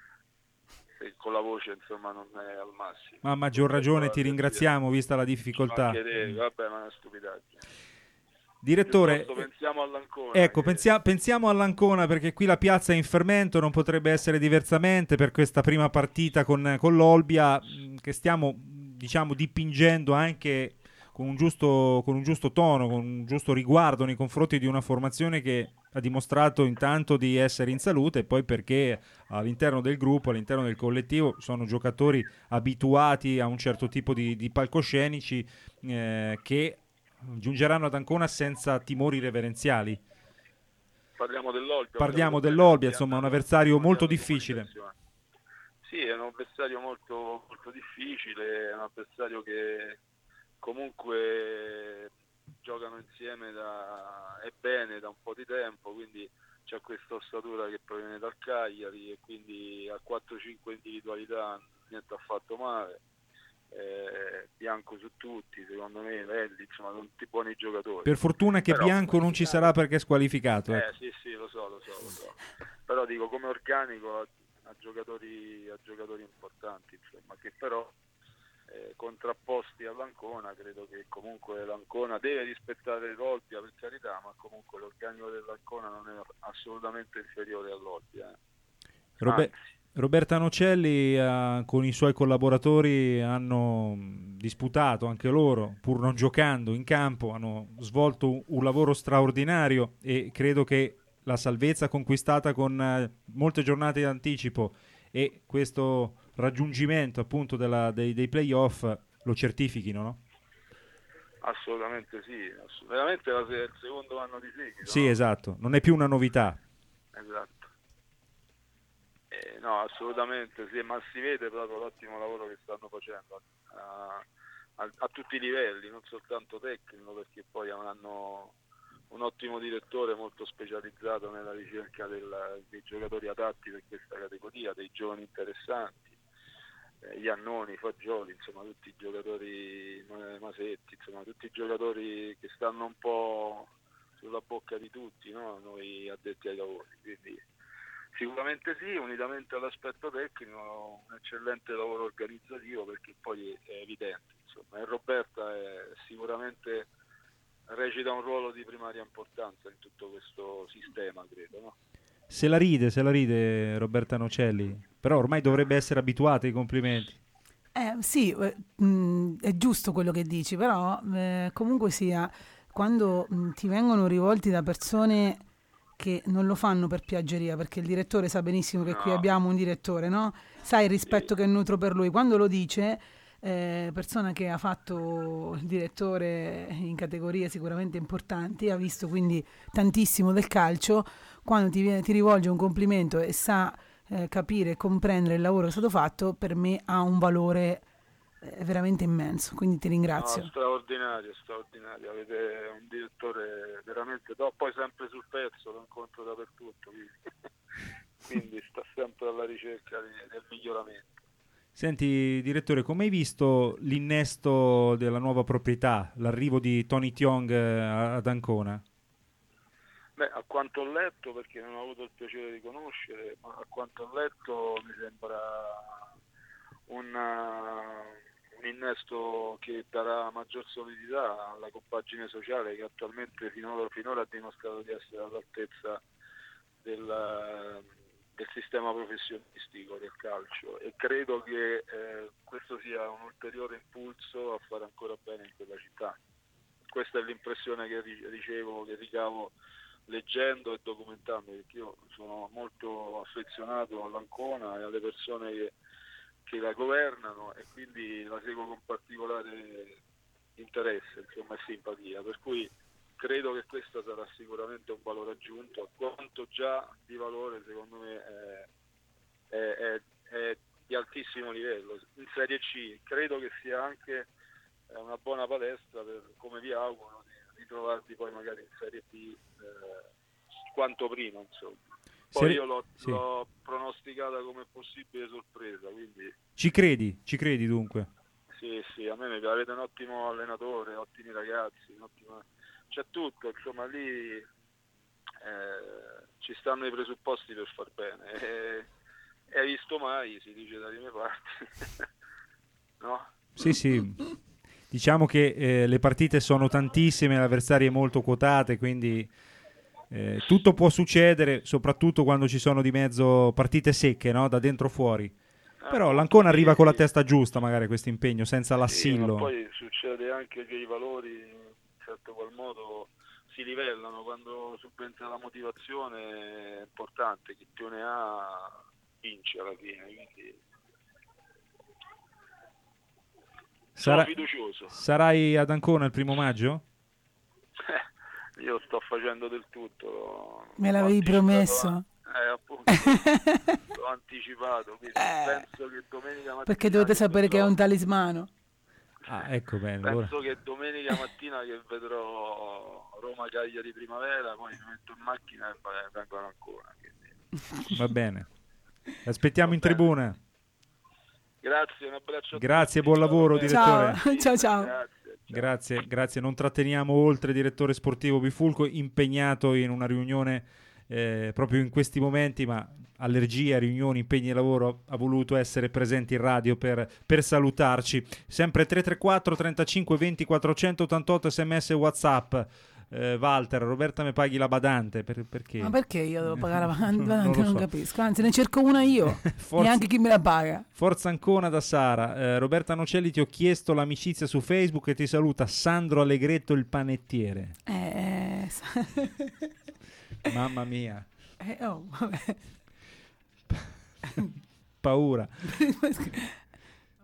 S12: e con la voce insomma non è al massimo.
S5: Ma a maggior ragione ti ringraziamo vista la difficoltà.
S12: Te, vabbè, ma è una stupidaggine.
S5: Direttore,
S12: pensiamo all'Ancona.
S5: Ecco,
S12: che...
S5: pensia- pensiamo all'Ancona perché qui la piazza è in fermento, non potrebbe essere diversamente per questa prima partita con, con l'Olbia che stiamo diciamo dipingendo anche con un giusto con un giusto tono, con un giusto riguardo nei confronti di una formazione che ha dimostrato intanto di essere in salute e poi perché all'interno del gruppo, all'interno del collettivo sono giocatori abituati a un certo tipo di, di palcoscenici eh, che giungeranno ad Ancona senza timori reverenziali.
S12: Parliamo dell'Olbia.
S5: Parliamo dell'Olbia, insomma, un avversario molto difficile.
S12: Sì, è un avversario molto, molto difficile, è un avversario che comunque giocano insieme da, e bene da un po' di tempo, quindi c'è questa ossatura che proviene dal Cagliari e quindi ha quattro cinque individualità, niente affatto male. Eh, Bianco su tutti, secondo me, Velli, insomma, sono tutti buoni giocatori.
S5: Per fortuna che
S12: però,
S5: Bianco non ci sarà perché è squalificato.
S12: Eh sì, sì, lo so, lo so, lo so. Però dico, come organico ha, ha giocatori, ha giocatori importanti, insomma, che però eh, contrapposti all'Ancona, credo che comunque l'Ancona deve rispettare l'Olbia, per carità, ma comunque l'organico dell'Ancona non è assolutamente inferiore all'Olbia. Eh.
S5: Robe- Roberta Nocelli eh, con i suoi collaboratori hanno disputato anche loro, pur non giocando in campo, hanno svolto un, un lavoro straordinario e credo che la salvezza conquistata con eh, molte giornate di anticipo e questo raggiungimento appunto della, dei, dei playoff lo certifichino, no?
S12: Assolutamente sì, ass- veramente è il secondo anno di seguito.
S5: Sì,
S12: no?
S5: esatto, non è più una novità.
S12: Esatto. Eh, no, assolutamente sì, ma si vede proprio l'ottimo lavoro che stanno facendo. Uh, a, a tutti i livelli, non soltanto tecnico, perché poi hanno un ottimo direttore molto specializzato nella ricerca del, dei giocatori adatti per questa categoria, dei giovani interessanti, eh, Iannoni, Fagioli, insomma tutti i giocatori, Masetti, insomma tutti i giocatori che stanno un po' sulla bocca di tutti, no? Noi addetti ai lavori, quindi sicuramente sì, unitamente all'aspetto tecnico, un eccellente lavoro organizzativo, perché poi è evidente, insomma, e Roberta è sicuramente recita un ruolo di primaria importanza in tutto questo sistema, credo, no?
S5: Se la ride, se la ride Roberta Nocelli, però ormai dovrebbe essere abituata ai complimenti.
S4: Eh, sì, eh, mh, è giusto quello che dici, però eh, comunque sia, quando mh, ti vengono rivolti da persone che non lo fanno per piaggeria, perché il direttore sa benissimo che
S12: No.
S4: qui abbiamo un direttore, no? Sai il rispetto che nutro per lui. Quando lo dice, eh, persona che ha fatto il direttore in categorie sicuramente importanti, ha visto quindi tantissimo del calcio, quando ti, viene, ti rivolge un complimento e sa eh, capire e comprendere il lavoro che è stato fatto, per me ha un valore eh, veramente immenso, quindi ti ringrazio.
S12: No, straordinario, straordinario, avete un direttore veramente top, poi sempre sul pezzo, lo incontro dappertutto, quindi, quindi sta sempre alla ricerca di, del miglioramento.
S5: Senti, direttore, come hai visto l'innesto della nuova proprietà, l'arrivo di Tony Tiong eh, ad Ancona?
S12: Beh, a quanto ho letto, perché non ho avuto il piacere di conoscere, ma a quanto ho letto mi sembra una, un innesto che darà maggior solidità alla compagine sociale, che attualmente finora, finora ha dimostrato di essere all'altezza del, del sistema professionistico del calcio, e credo che eh, questo sia un ulteriore impulso a fare ancora bene in quella città. Questa è l'impressione che ricevo, che ricavo leggendo e documentando, perché io sono molto affezionato all'Ancona e alle persone che, che la governano, e quindi la seguo con particolare interesse, insomma, e simpatia, per cui credo che questo sarà sicuramente un valore aggiunto, quanto già di valore secondo me è, è, è, è di altissimo livello. In Serie C credo che sia anche una buona palestra per, come vi auguro, di ritrovarvi poi magari in Serie B eh, quanto prima, insomma. Poi
S5: Serie...
S12: io l'ho,
S5: sì.
S12: l'ho pronosticata come possibile sorpresa, quindi
S5: Ci credi? Ci credi dunque?
S12: sì, sì, a me mi avete un ottimo allenatore, ottimi ragazzi, un'ottima... c'è tutto, insomma, lì eh, ci stanno i presupposti per far bene, e, e hai visto mai, si dice dalle mie parti, no?
S5: Sì, sì. Diciamo che eh, le partite sono tantissime, le avversarie molto quotate, quindi eh, tutto può succedere, soprattutto quando ci sono di mezzo partite secche, no? Da dentro fuori.
S12: Eh,
S5: Però l'Ancona arriva con la testa giusta magari a questo impegno, senza
S12: sì,
S5: l'assillo.
S12: ma poi succede anche che i valori in certo qual modo si livellano quando subentra la motivazione, è importante, chi più ne ha vince alla fine, quindi
S5: Sarà,
S12: sono fiducioso.
S5: Sarai ad Ancona il primo maggio?
S12: Eh, io sto facendo del tutto.
S4: Me l'avevi promesso.
S12: Eh, appunto, l'ho anticipato, quindi
S4: Eh.
S12: penso che domenica mattina...
S4: Perché dovete sapere che è
S12: vedrò-
S4: un talismano.
S5: Ah, ecco bene.
S12: Penso
S5: allora.
S12: che domenica mattina che vedrò Roma Cagliari Primavera, poi mi metto in macchina e va- vengono ancora. Quindi.
S5: Va bene. Aspettiamo
S12: Va
S5: in
S12: bene.
S5: tribuna.
S12: Grazie, un abbraccio a
S5: Grazie,
S12: tutti.
S5: buon lavoro,
S12: Ciao,
S5: direttore.
S4: Ciao, ciao, ciao.
S12: Grazie.
S5: Grazie, grazie. Non tratteniamo oltre, direttore sportivo Bifulco, impegnato in una riunione eh, proprio in questi momenti, ma allergia, riunioni, impegni e lavoro, ha voluto essere presente in radio per, per salutarci. Sempre tre tre quattro trentacinque venti quattrocentottantotto sms e WhatsApp. Eh, Walter, Roberta me paghi la badante, per, perché?
S4: Ma perché io devo pagare la
S5: Non-
S4: badante?
S5: non lo
S4: Non
S5: so.
S4: capisco. Anzi, ne cerco una io.
S5: Forza-
S4: Neanche chi me la paga.
S5: Forza Ancona da Sara. Eh, Roberta Nocelli, ti ho chiesto l'amicizia su Facebook e ti saluta Sandro Allegretto, il panettiere.
S4: Eh,
S5: Mamma mia,
S4: eh, oh, vabbè.
S5: paura.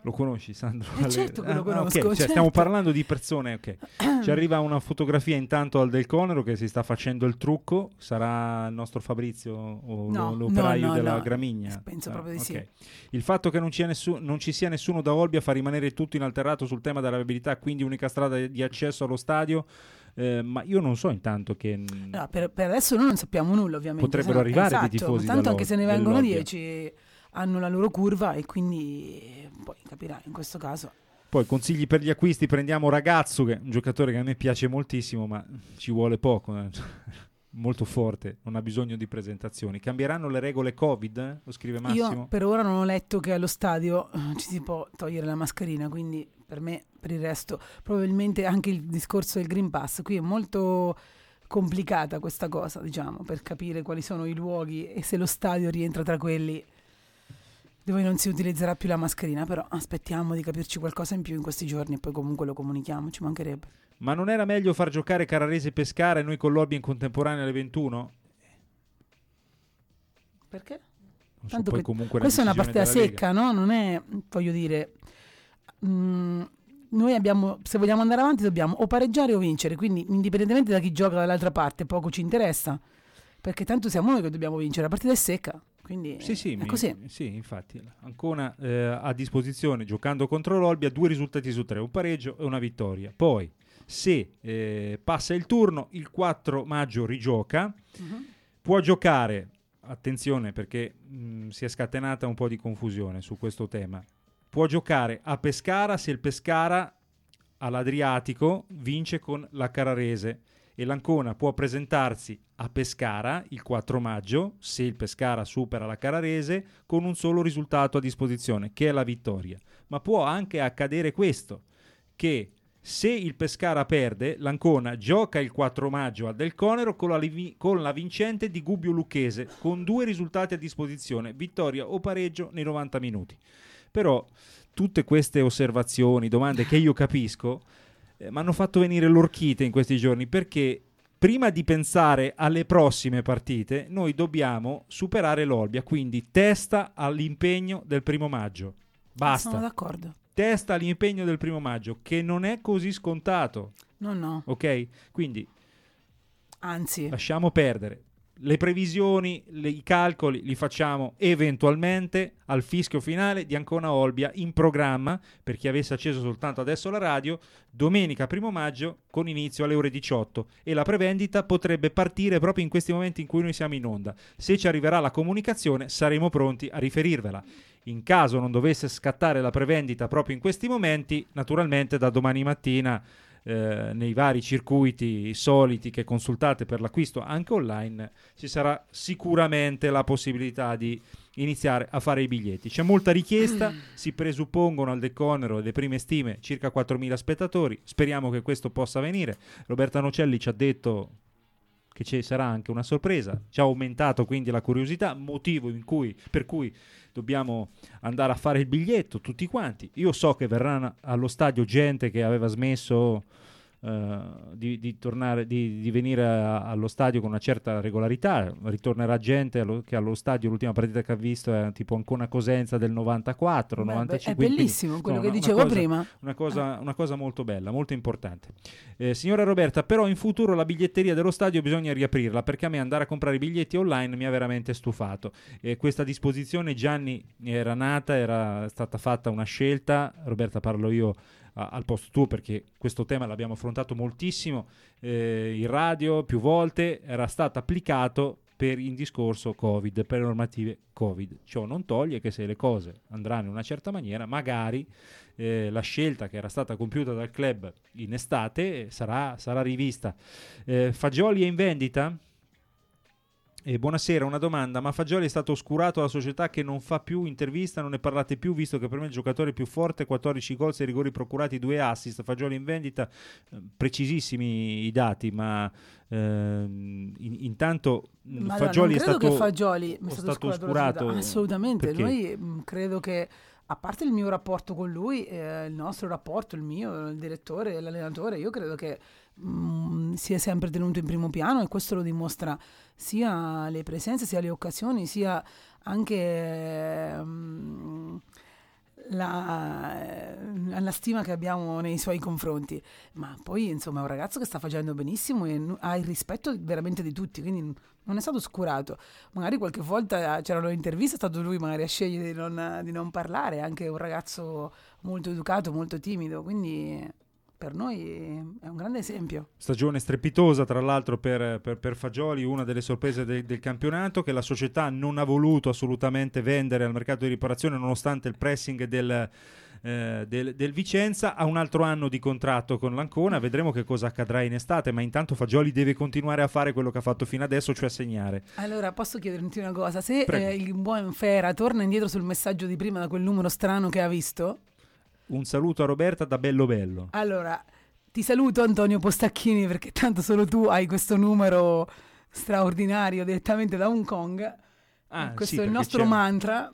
S5: Lo conosci, Sandro?
S4: Eh, certo che lo
S5: ah,
S4: conosco,
S5: okay. Cioè,
S4: certo.
S5: stiamo parlando di persone, ok. Ci arriva una fotografia intanto al Del Conero che si sta facendo il trucco. Sarà il nostro Fabrizio o
S4: No,
S5: l'operaio
S4: no, no,
S5: della
S4: no.
S5: Gramigna?
S4: Penso
S5: Ah,
S4: proprio di
S5: ok.
S4: sì.
S5: Il fatto che non ci, nessu- non ci sia nessuno da Olbia fa rimanere tutto inalterato sul tema della viabilità, quindi unica strada di accesso allo stadio. Eh, ma io non so intanto che
S4: No, per, per adesso noi non sappiamo nulla, ovviamente.
S5: potrebbero
S4: Se no-
S5: arrivare
S4: esatto,
S5: dei tifosi
S4: tanto
S5: dall'Ol-
S4: anche se ne vengono
S5: dell'Olbia.
S4: dieci hanno la loro curva e quindi poi capirai in questo caso.
S5: Poi consigli per gli acquisti: prendiamo Ragazzo, che è un giocatore che a me piace moltissimo, ma ci vuole poco, eh. molto forte, non ha bisogno di presentazioni. Cambieranno le regole Covid? Eh? Lo scrive Massimo.
S4: Io per ora non ho letto che allo stadio eh, ci si può togliere la mascherina, quindi per me, per il resto, probabilmente anche il discorso del Green Pass qui è molto complicata questa cosa, diciamo, per capire quali sono i luoghi e se lo stadio rientra tra quelli dove non si utilizzerà più la mascherina, però aspettiamo di capirci qualcosa in più in questi giorni e poi comunque lo comunichiamo, ci mancherebbe.
S5: Ma non era meglio far giocare Carrarese e Pescara e noi con l'Olbia in contemporanea alle ventuno?
S4: Perché?
S5: Non so,
S4: Tanto
S5: poi
S4: que-
S5: comunque
S4: questa è una
S5: decisione
S4: partita
S5: della Lega.
S4: secca, no? Non è, voglio dire, mm, noi abbiamo, se vogliamo andare avanti dobbiamo o pareggiare o vincere, quindi indipendentemente da chi gioca dall'altra parte poco ci interessa, perché tanto siamo noi che dobbiamo vincere, la partita è secca, quindi
S5: Sì, sì,
S4: è
S5: mi-
S4: così.
S5: sì, infatti. Ancona eh, a disposizione, giocando contro l'Olbia, due risultati su tre, un pareggio e una vittoria. Poi, se eh, passa il turno, il quattro maggio rigioca,
S4: Mhm.
S5: può giocare, attenzione perché mh, si è scatenata un po' di confusione su questo tema, può giocare a Pescara se il Pescara all'Adriatico vince con la Carrarese, e l'Ancona può presentarsi a Pescara il quattro maggio se il Pescara supera la Carrarese con un solo risultato a disposizione, che è la vittoria. Ma può anche accadere questo, che se il Pescara perde, l'Ancona gioca il quattro maggio al Del Conero con la, livi- con la vincente di Gubbio Lucchese, con due risultati a disposizione, vittoria o pareggio nei novanta minuti. Però tutte queste osservazioni, domande che io capisco, eh, mi hanno fatto venire l'orchite in questi giorni, perché prima di pensare alle prossime partite noi dobbiamo superare l'Olbia, quindi testa all'impegno del primo maggio. Basta.
S4: Sono d'accordo.
S5: Testa all'impegno del primo maggio, che non è così scontato.
S4: No, no.
S5: Ok? Quindi
S4: Anzi,
S5: lasciamo perdere. Le previsioni, le- i calcoli li facciamo eventualmente al fischio finale di Ancona Olbia, in programma, per chi avesse acceso soltanto adesso la radio, domenica primo maggio con inizio alle ore diciotto, e la prevendita potrebbe partire proprio in questi momenti in cui noi siamo in onda. Se ci arriverà la comunicazione saremo pronti a riferirvela. In caso non dovesse scattare la prevendita proprio in questi momenti, naturalmente da domani mattina eh, nei vari circuiti soliti che consultate per l'acquisto anche online ci sarà sicuramente la possibilità di iniziare a fare i biglietti. C'è molta richiesta, si presuppongono al Del Conero le prime stime circa quattromila spettatori, speriamo che questo possa avvenire. Roberta Nocelli ci ha detto che ci sarà anche una sorpresa, ci ha aumentato quindi la curiosità, motivo in cui, per cui dobbiamo andare a fare il biglietto tutti quanti. Io so che verrà allo stadio gente che aveva smesso eh, di, di tornare, di, di venire a- allo stadio con una certa regolarità, ritornerà gente allo- che allo stadio l'ultima partita che ha visto è tipo Ancona Cosenza del novantaquattro
S4: Beh,
S5: novantacinque,
S4: è
S5: quindi,
S4: bellissimo quello che
S5: una-
S4: dicevo
S5: una cosa-
S4: prima.
S5: una cosa, una cosa molto bella, molto importante. Eh, signora Roberta, però in futuro la biglietteria dello stadio bisogna riaprirla, perché a me andare a comprare i biglietti online mi ha veramente stufato. Eh, questa disposizione, Gianni, era nata, era stata fatta una scelta, Roberta parlo io a- al posto tuo perché questo tema l'abbiamo affrontato moltissimo eh, in radio più volte, era stato applicato per il discorso Covid, per le normative Covid. Ciò non toglie che se le cose andranno in una certa maniera, magari eh, la scelta che era stata compiuta dal club in estate sarà, sarà rivista. Eh, Fagioli è in vendita? Eh, buonasera, una domanda: ma Fagioli è stato oscurato dalla società che non fa più intervista, non ne parlate più, visto che per me il giocatore più forte, quattordici gol, sei rigori procurati, due assist, Fagioli in vendita? Eh, precisissimi i dati, ma ehm, in- intanto mh,
S4: Ma allora,
S5: Fagioli
S4: non
S5: è
S4: credo
S5: stato,
S4: che Fagioli
S5: è
S4: è stato,
S5: stato
S4: oscurato dalla
S5: oscurato.
S4: società. Assolutamente.
S5: Perché?
S4: Noi mh, credo che, a parte il mio rapporto con lui, eh, il nostro rapporto, il mio, il direttore, l'allenatore, io credo che mh, sia sempre tenuto in primo piano, e questo lo dimostra sia le presenze, sia le occasioni, sia anche mh, la, la stima che abbiamo nei suoi confronti, ma poi insomma è un ragazzo che sta facendo benissimo e ha il rispetto veramente di tutti, quindi non è stato oscurato. Magari qualche volta c'erano interviste, è stato lui magari a scegliere di non, di non parlare, anche un ragazzo molto educato, molto timido, quindi per noi è un grande esempio.
S5: Stagione strepitosa tra l'altro per, per, per Fagioli, una delle sorprese de, del campionato, che la società non ha voluto assolutamente vendere al mercato di riparazione nonostante il pressing del, eh, del, del Vicenza. Ha un altro anno di contratto con l'Ancona, vedremo che cosa accadrà in estate, ma intanto Fagioli deve continuare a fare quello che ha fatto fino adesso, cioè segnare.
S4: Allora posso chiederti una cosa, se eh, il buon Fera torna indietro sul messaggio di prima da quel numero strano che ha visto.
S5: Un saluto a Roberta da Bello Bello.
S4: Allora, ti saluto Antonio Postacchini, perché tanto solo tu hai questo numero straordinario direttamente da Hong Kong.
S5: Ah,
S4: questo
S5: sì,
S4: è il nostro
S5: c'è...
S4: mantra.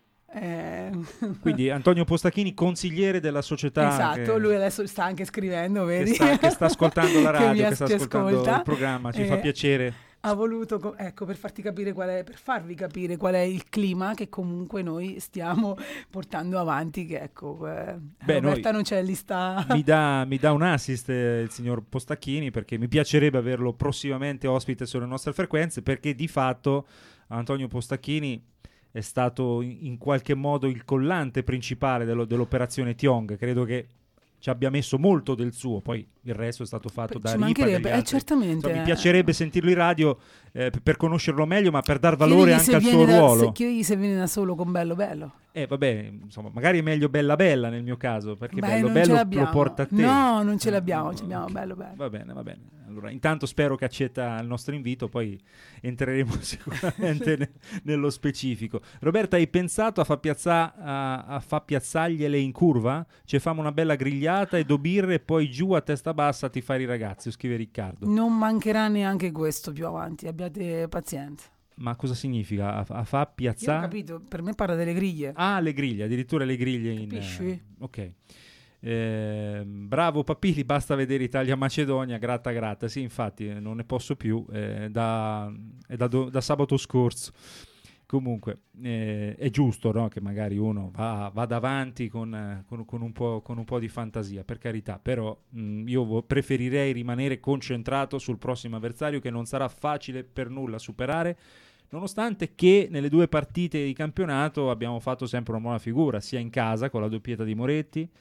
S4: Eh...
S5: Quindi Antonio Postacchini, consigliere della società.
S4: Esatto,
S5: che...
S4: lui adesso sta anche scrivendo, vedi?
S5: Che sta, che sta ascoltando la radio, che, che sta ascoltando
S4: ascolta.
S5: il programma, ci
S4: eh...
S5: fa piacere.
S4: Ha voluto, ecco, per farti capire qual è, per farvi capire qual è il clima che comunque noi stiamo portando avanti, che ecco, eh,
S5: Beh,
S4: Roberta Nocelli sta...
S5: Mi dà, mi dà un assist eh, il signor Postacchini, perché mi piacerebbe averlo prossimamente ospite sulle nostre frequenze, perché di fatto Antonio Postacchini è stato in, in qualche modo il collante principale dello, dell'operazione Tiong. Credo che ci abbia messo molto del suo, poi il resto è stato fatto da Ripa,
S4: eh, certamente.
S5: Insomma, mi piacerebbe sentirlo in radio eh, per conoscerlo meglio, ma per dar valore anche al suo
S4: da,
S5: ruolo.
S4: Se chiedi se viene da solo con Bello Bello.
S5: Eh vabbè, insomma, magari è meglio Bella Bella nel mio caso, perché
S4: Beh,
S5: Bello Bello lo porta a te.
S4: No, non ce l'abbiamo, ci abbiamo Bello Bello.
S5: Va bene, va bene. Allora, intanto spero che accetta il nostro invito, poi entreremo sicuramente ne, nello specifico. Roberta, hai pensato a far piazza, a, a fa piazzargliele in curva? Ci famo una bella grigliata e do birre e poi giù a testa bassa ti fai i ragazzi, scrive Riccardo.
S4: Non mancherà neanche questo più avanti, abbiate pazienza.
S5: Ma cosa significa a, a fa piazzare?
S4: Io ho capito, per me parla delle griglie.
S5: Ah, le griglie, addirittura le griglie in...
S4: Capisci?
S5: Eh, ok. Eh, bravo Papili, basta vedere Italia-Macedonia, gratta gratta. Sì, infatti non ne posso più, eh, da, è da, do, da sabato scorso. Comunque eh, è giusto, no, che magari uno va, va davanti con, con, con, un po', con un po' di fantasia, per carità, però mh, io preferirei rimanere concentrato sul prossimo avversario, che non sarà facile per nulla superare, nonostante che nelle due partite di campionato abbiamo fatto sempre una buona figura, sia in casa con la doppietta di Moretti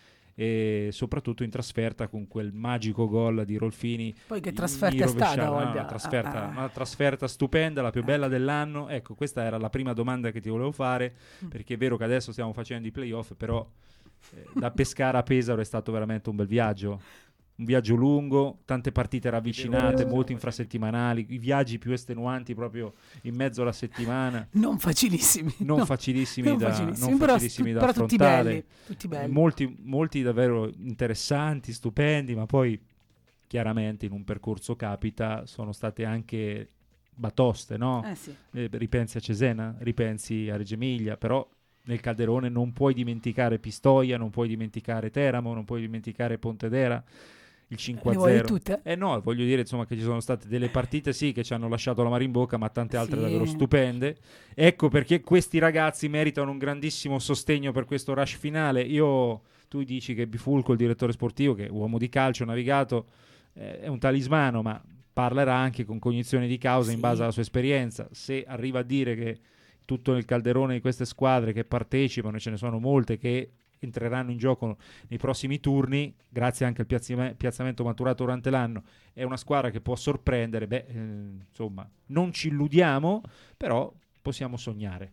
S5: e soprattutto in trasferta con quel magico gol di Rolfini.
S4: Poi che trasferta è stata,
S5: no, una, trasferta, ah, ah. una trasferta stupenda, la più bella dell'anno. Ecco, questa era la prima domanda che ti volevo fare, perché è vero che adesso stiamo facendo i playoff, però eh, da Pescara a Pesaro è stato veramente un bel viaggio. Un viaggio lungo, tante partite ravvicinate, molto infrasettimanali, i viaggi più estenuanti proprio in mezzo alla settimana.
S4: Non facilissimi.
S5: Non
S4: no,
S5: facilissimi
S4: non
S5: da,
S4: facilissimi,
S5: non
S4: però,
S5: facilissimi da
S4: però
S5: affrontare.
S4: Tutti belli, tutti belli.
S5: Molti, molti davvero interessanti, stupendi, ma poi chiaramente in un percorso capita sono state anche batoste, no?
S4: Eh sì.
S5: Eh, ripensi a Cesena, ripensi a Reggio Emilia, però nel Calderone non puoi dimenticare Pistoia, non puoi dimenticare Teramo, non puoi dimenticare Pontedera. Il cinque a zero. Eh no, voglio dire insomma che ci sono state delle partite sì che ci hanno lasciato l'amaro in bocca, ma tante altre sì. davvero stupende. Ecco perché questi ragazzi meritano un grandissimo sostegno per questo rush finale. Io, tu dici che Bifulco, il direttore sportivo, che è uomo di calcio, navigato, eh, è un talismano, ma parlerà anche con cognizione di causa sì. in base alla sua esperienza. Se arriva a dire che tutto nel calderone di queste squadre che partecipano, e ce ne sono molte che entreranno in gioco nei prossimi turni, grazie anche al piazzime- piazzamento maturato durante l'anno, è una squadra che può sorprendere. Beh, eh, insomma, non ci illudiamo, però possiamo sognare.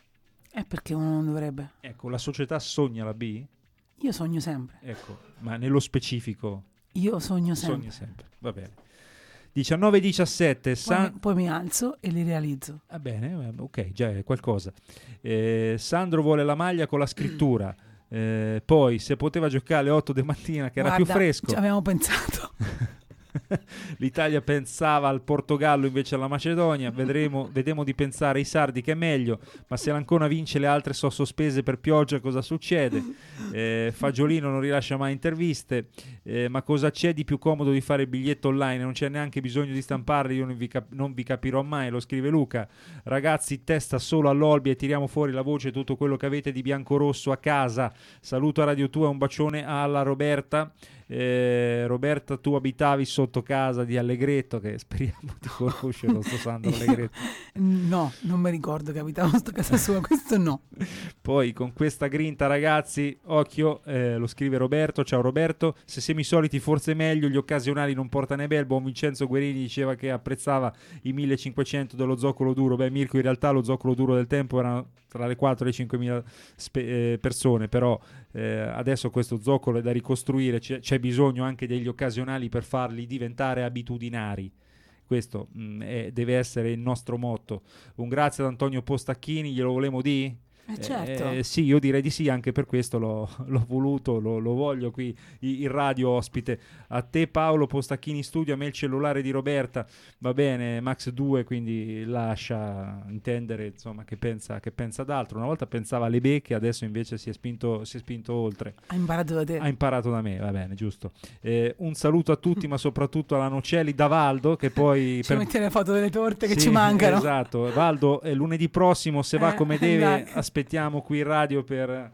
S4: Eh, perché uno non dovrebbe?
S5: Ecco, la società sogna la B?
S4: Io sogno sempre.
S5: Ecco, ma nello specifico?
S4: Io sogno sempre.
S5: Sogni sempre, va bene. diciannove diciassette San...
S4: poi, mi, poi mi alzo e li realizzo.
S5: Va bene, ok, già è qualcosa. Eh, Sandro vuole la maglia con la scrittura. Eh, poi se poteva giocare alle otto di mattina che Guarda, era più fresco,
S4: ci avevamo pensato.
S5: L'Italia pensava al Portogallo invece alla Macedonia. Vedremo, vedremo di pensare ai sardi che è meglio, ma se l'Ancona vince le altre sono sospese per pioggia, cosa succede? Eh, Fagiolino non rilascia mai interviste. Eh, ma cosa c'è di più comodo di fare il biglietto online? Non c'è neanche bisogno di stamparli, io non vi, cap- non vi capirò mai, lo scrive Luca. Ragazzi, testa solo all'Olbia e tiriamo fuori la voce, tutto quello che avete di biancorosso a casa. Saluto a Radio Tua, un bacione alla Roberta. Eh, Roberta, tu abitavi sotto casa di Allegretto, che speriamo di conoscere lo sto Sandro Allegretto.
S4: No, non mi ricordo che abitavo sotto casa sua, questo no.
S5: Poi con questa grinta, ragazzi, occhio, eh, lo scrive Roberto. Ciao Roberto, se siamo i soliti forse meglio, gli occasionali non portano bene. Buon Vincenzo Guerini diceva che apprezzava i millecinquecento dello zoccolo duro. Beh Mirko, in realtà lo zoccolo duro del tempo erano tra le quattro e le cinquemila spe- eh, persone, però eh, adesso questo zoccolo è da ricostruire, c'è, c'è bisogno anche degli occasionali per farli diventare abitudinari. Questo mh, è, deve essere il nostro motto. Un grazie ad Antonio Postacchini, glielo volemo dire?
S4: Eh certo.
S5: Eh, sì, io direi di sì, anche per questo l'ho, l'ho voluto, lo, lo voglio qui il radio ospite. A te Paolo Postacchini in studio, a me il cellulare di Roberta, va bene, Max due, quindi lascia intendere insomma che pensa, che pensa d'altro. Una volta pensava alle becche, adesso invece si è spinto, si è spinto oltre.
S4: Ha imparato da te.
S5: Ha imparato da me, va bene, giusto. Eh, un saluto a tutti, ma soprattutto alla Nocelli da Valdo, che poi...
S4: Ci
S5: per...
S4: metti le foto delle torte che
S5: sì,
S4: ci mancano.
S5: Esatto, Valdo, eh, lunedì prossimo, se va
S4: Eh,
S5: come deve,
S4: dai.
S5: aspettiamo qui in radio per,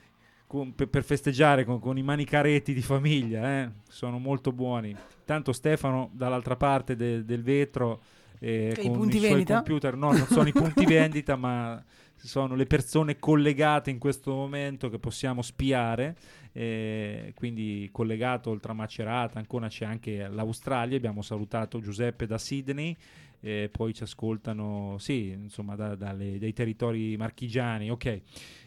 S5: con, per, per festeggiare con, con i manicaretti di famiglia, eh. Sono molto buoni. Tanto Stefano dall'altra parte de, del vetro eh,
S4: Che i
S5: con
S4: punti
S5: i suoi
S4: vendita?
S5: computer, no, non sono i punti vendita, ma sono le persone collegate in questo momento che possiamo spiare. Eh, quindi collegato oltre a Macerata, Ancona c'è anche l'Australia. Abbiamo salutato Giuseppe da Sydney. Eh, poi ci ascoltano, sì, insomma, da, dalle, dai territori marchigiani, ok.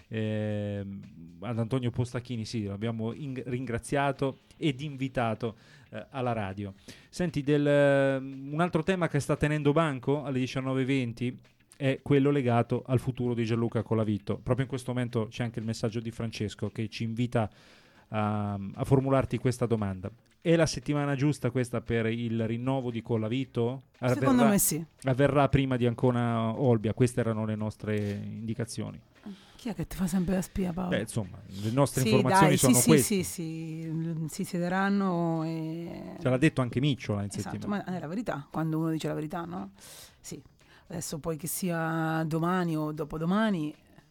S5: Eh, ad Antonio Postacchini, sì, l'abbiamo in- ringraziato ed invitato eh, alla radio. Senti, del, uh, un altro tema che sta tenendo banco alle diciannove e venti è quello legato al futuro di Gianluca Colavito. Proprio in questo momento c'è anche il messaggio di Francesco che ci invita a, a formularti questa domanda. È la settimana giusta questa per il rinnovo di Colavito?
S4: Secondo
S5: Avverrà-
S4: me sì.
S5: Avverrà prima di Ancona Olbia, queste erano le nostre indicazioni.
S4: Chi è che ti fa sempre la spia, Paolo?
S5: Beh, insomma, le nostre
S4: Sì,
S5: informazioni
S4: dai,
S5: sono
S4: sì,
S5: queste.
S4: Sì, sì, sì, si siederanno e...
S5: Ce l'ha detto anche Micciola in
S4: Esatto,
S5: settimana.
S4: ma è la verità, quando uno dice la verità, no? Sì, adesso poi che sia domani o dopodomani,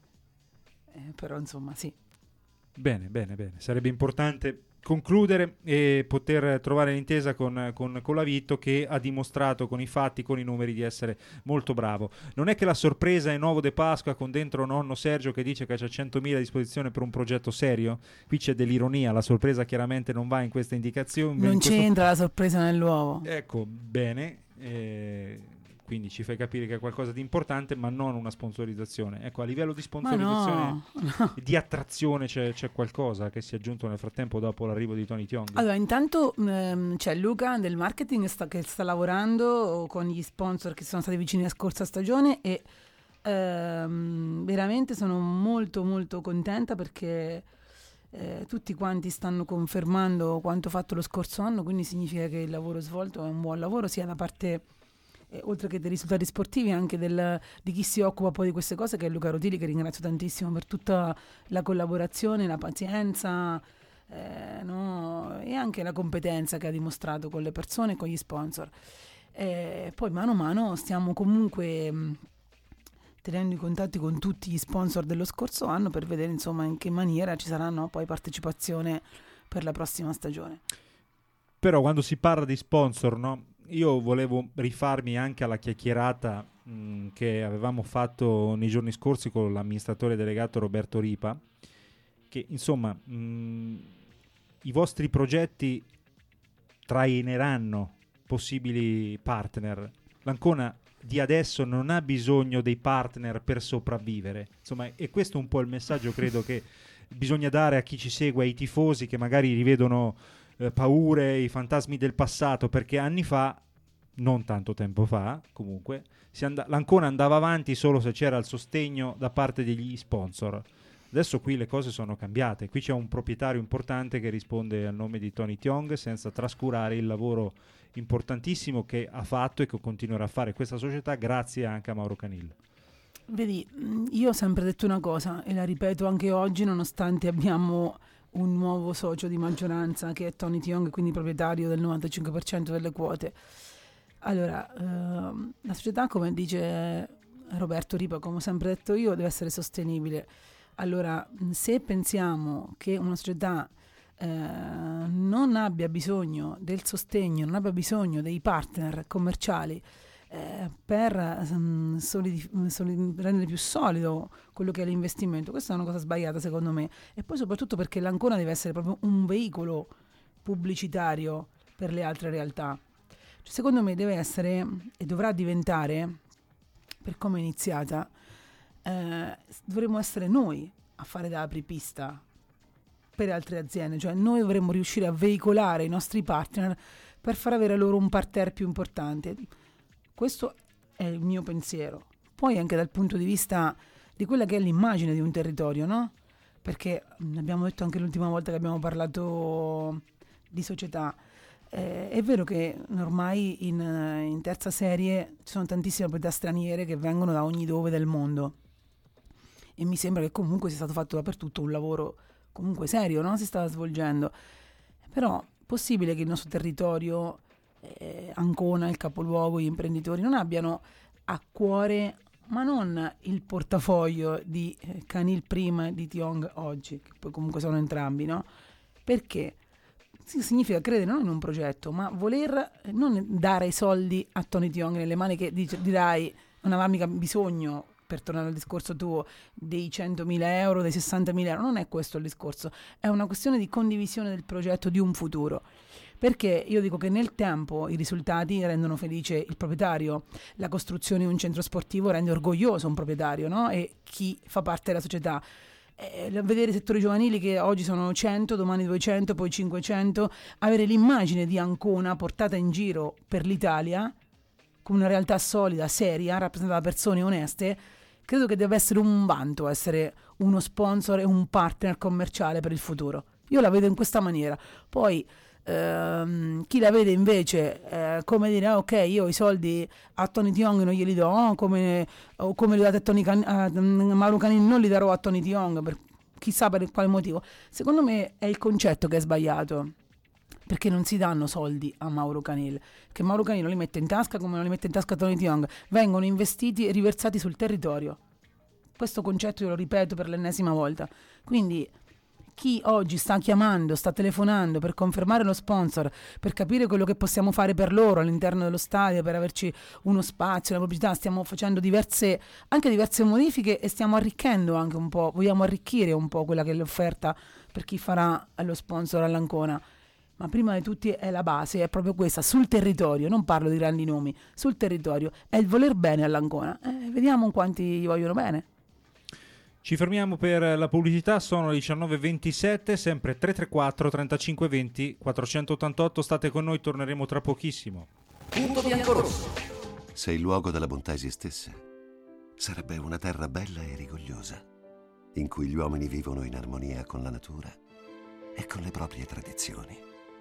S4: eh, però insomma sì.
S5: Bene, bene, bene. Sarebbe importante concludere e poter trovare l'intesa con, con Colavito, che ha dimostrato con i fatti, con i numeri, di essere molto bravo. Non è che la sorpresa è Nuovo De Pasqua con dentro nonno Sergio che dice che c'ha centomila a disposizione per un progetto serio? Qui c'è dell'ironia, la sorpresa chiaramente non va in questa indicazione.
S4: Non
S5: in questo...
S4: c'entra la sorpresa nell'uovo.
S5: Ecco, bene, eh, quindi ci fai capire che è qualcosa di importante, ma non una sponsorizzazione. Ecco, a livello di sponsorizzazione,
S4: no, no.
S5: di attrazione c'è, c'è qualcosa che si è aggiunto nel frattempo dopo l'arrivo di Tony Tiong?
S4: Allora, intanto ehm, c'è Luca del marketing sta, che sta lavorando con gli sponsor che sono stati vicini la scorsa stagione e ehm, veramente sono molto molto contenta perché eh, tutti quanti stanno confermando quanto fatto lo scorso anno, quindi significa che il lavoro svolto è un buon lavoro sia da parte eh, oltre che dei risultati sportivi anche del, di chi si occupa poi di queste cose, che è Luca Rotili, che ringrazio tantissimo per tutta la collaborazione, la pazienza eh, no? e anche la competenza che ha dimostrato con le persone e con gli sponsor. E poi mano a mano stiamo comunque mh, tenendo i contatti con tutti gli sponsor dello scorso anno per vedere insomma in che maniera ci sarà no, poi partecipazione per la prossima stagione.
S5: Però quando si parla di sponsor, no? Io volevo rifarmi anche alla chiacchierata mh, che avevamo fatto nei giorni scorsi con l'amministratore delegato Roberto Ripa, che insomma mh, i vostri progetti traineranno possibili partner. L'Ancona di adesso non ha bisogno dei partner per sopravvivere, insomma, e questo è un po' il messaggio credo che bisogna dare a chi ci segue, ai tifosi che magari rivedono Eh, paure, i fantasmi del passato, perché anni fa, non tanto tempo fa comunque, si and- l'Ancona andava avanti solo se c'era il sostegno da parte degli sponsor. Adesso qui le cose sono cambiate, qui c'è un proprietario importante che risponde al nome di Tony Tiong, senza trascurare il lavoro importantissimo che ha fatto e che continuerà a fare questa società grazie anche a Mauro Canil.
S4: Vedi, io ho sempre detto una cosa e la ripeto anche oggi, nonostante abbiamo un nuovo socio di maggioranza che è Tony Tiong, quindi proprietario del novantacinque per cento delle quote. Allora, ehm, la società, come dice Roberto Ripa, come ho sempre detto io, deve essere sostenibile. Allora, se pensiamo che una società eh, non abbia bisogno del sostegno, non abbia bisogno dei partner commerciali eh, per um, solidi- solidi- rendere più solido quello che è l'investimento, questa è una cosa sbagliata secondo me. E poi soprattutto perché l'Ancona deve essere proprio un veicolo pubblicitario per le altre realtà. Cioè, secondo me deve essere e dovrà diventare, per come è iniziata, Eh, dovremmo essere noi a fare da apripista per altre aziende, cioè noi dovremmo riuscire a veicolare i nostri partner per far avere loro un parterre più importante. Questo è il mio pensiero. Poi anche dal punto di vista di quella che è l'immagine di un territorio, no? Perché abbiamo detto anche l'ultima volta che abbiamo parlato di società, eh, è vero che ormai in, in terza serie ci sono tantissime proprietà straniere che vengono da ogni dove del mondo. E mi sembra che comunque sia stato fatto dappertutto un lavoro comunque serio, no? Si stava svolgendo. Però è possibile che il nostro territorio, eh, Ancona, il capoluogo, gli imprenditori non abbiano a cuore, ma non il portafoglio di eh, Canil prima e di Tiong oggi, che poi comunque sono entrambi, no? Perché significa credere non in un progetto, ma voler non dare i soldi a Tony Tiong nelle mani che dice, dirai non aveva mica bisogno, per tornare al discorso tuo, dei centomila euro, dei sessantamila euro. Non è questo il discorso, è una questione di condivisione del progetto di un futuro. Perché io dico che nel tempo i risultati rendono felice il proprietario, la costruzione di un centro sportivo rende orgoglioso un proprietario, no? E chi fa parte della società. Eh, vedere i settori giovanili che oggi sono cento, domani duecento, poi cinquecento, avere l'immagine di Ancona portata in giro per l'Italia come una realtà solida, seria, rappresentata da persone oneste, credo che debba essere un vanto essere uno sponsor e un partner commerciale per il futuro. Io la vedo in questa maniera. Poi ehm, chi la vede invece eh, come dire ah, ok, io i soldi a Tony Tiong non glieli do, oh, come, o come li date a, Tony Can- a Mauro Canil non li darò a Tony Tiong, per chissà per quale motivo. Secondo me è il concetto che è sbagliato, perché non si danno soldi a Mauro Canil, che Mauro Canil non li mette in tasca come non li mette in tasca Tony Tiong, vengono investiti e riversati sul territorio. Questo concetto io lo ripeto per l'ennesima volta. Quindi chi oggi sta chiamando, sta telefonando per confermare lo sponsor, per capire quello che possiamo fare per loro all'interno dello stadio, per averci uno spazio, una pubblicità, stiamo facendo diverse, anche diverse modifiche e stiamo arricchendo anche un po', vogliamo arricchire un po' quella che è l'offerta per chi farà lo sponsor all'Ancona. Ma prima di tutti è la base, è proprio questa, sul territorio, non parlo di grandi nomi, sul territorio, è il voler bene all'Ancona. Eh, vediamo quanti gli vogliono bene.
S5: Ci fermiamo per la pubblicità, sono le diciannove e ventisette, sempre tre tre quattro trentacinque venti quattrocentottantotto, state con noi, torneremo tra pochissimo.
S10: Punto biancorosso.
S2: Se il luogo della bontà esistesse, sarebbe una terra bella e rigogliosa, in cui gli uomini vivono in armonia con la natura e con le proprie tradizioni.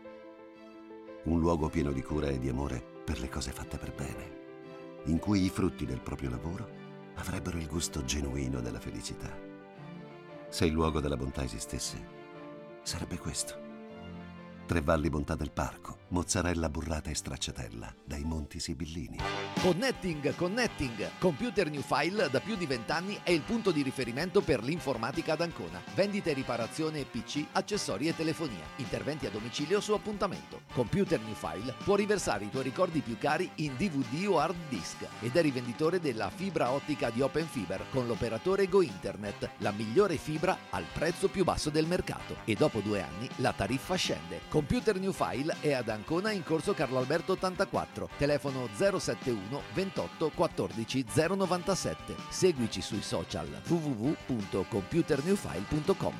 S2: Un luogo pieno di cura e di amore per le cose fatte per bene, in cui i frutti del proprio lavoro avrebbero il gusto genuino della felicità. Se il luogo della bontà esistesse, sarebbe questo. Tre Valli Bontà del Parco, mozzarella burrata e stracciatella dai Monti Sibillini.
S1: Connecting, Connecting. Computer New File da più di vent'anni è il punto di riferimento per l'informatica ad Ancona. Vendita e riparazione P C, accessori e telefonia. Interventi a domicilio su appuntamento. Computer New File può riversare i tuoi ricordi più cari in D V D o hard disk ed è rivenditore della fibra ottica di Open Fiber con l'operatore Go Internet, la migliore fibra al prezzo più basso del mercato. E dopo due anni la tariffa scende. Computer New File è ad Ancona in corso Carlo Alberto ottantaquattro, telefono zero settantuno ventotto quattordici zero novantasette. Seguici sui social w w w punto computer new file punto com.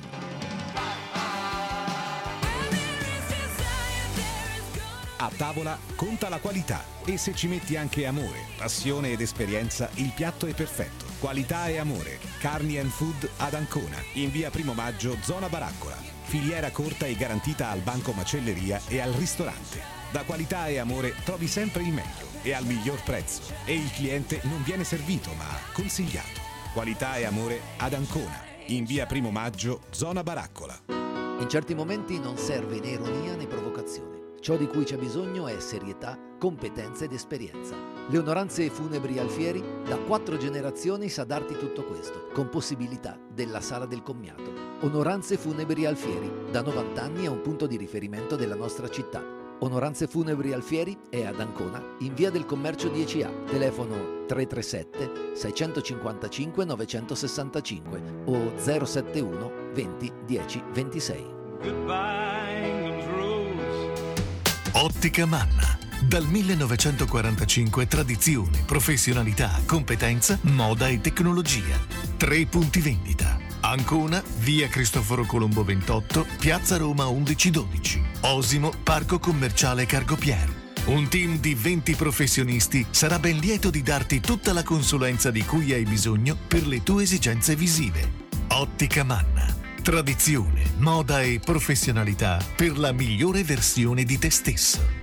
S8: A tavola conta la qualità e se ci metti anche amore, passione ed esperienza, il piatto è perfetto. Qualità e amore. Carni and Food ad Ancona, in via Primo Maggio, zona Baraccola. Filiera corta e garantita al banco macelleria e al ristorante. Da Qualità e amore trovi sempre il meglio e al miglior prezzo. E il cliente non viene servito, ma consigliato. Qualità e amore ad Ancona, in via Primo Maggio, zona Baraccola.
S1: In certi momenti non serve né ironia né provocazione. Ciò di cui c'è bisogno è serietà, competenza ed esperienza. Le Onoranze Funebri Alfieri da quattro generazioni sa darti tutto questo, con possibilità della sala del commiato. Onoranze Funebri Alfieri, da novanta anni è un punto di riferimento della nostra città. Onoranze Funebri Alfieri è ad Ancona, in via del Commercio dieci A, telefono tre tre sette sei cinque cinque nove sei cinque o zero sette uno venti dieci ventisei.
S13: Ottica Manna. Dal millenovecentoquarantacinque tradizione, professionalità, competenza, moda e tecnologia. Tre punti vendita. Ancona, via Cristoforo Colombo ventotto, piazza Roma undici dodici. Osimo, parco commerciale Cargopier. Un team di venti professionisti sarà ben lieto di darti tutta la consulenza di cui hai bisogno per le tue esigenze visive. Ottica Manna. Tradizione, moda e professionalità per la migliore versione di te stesso.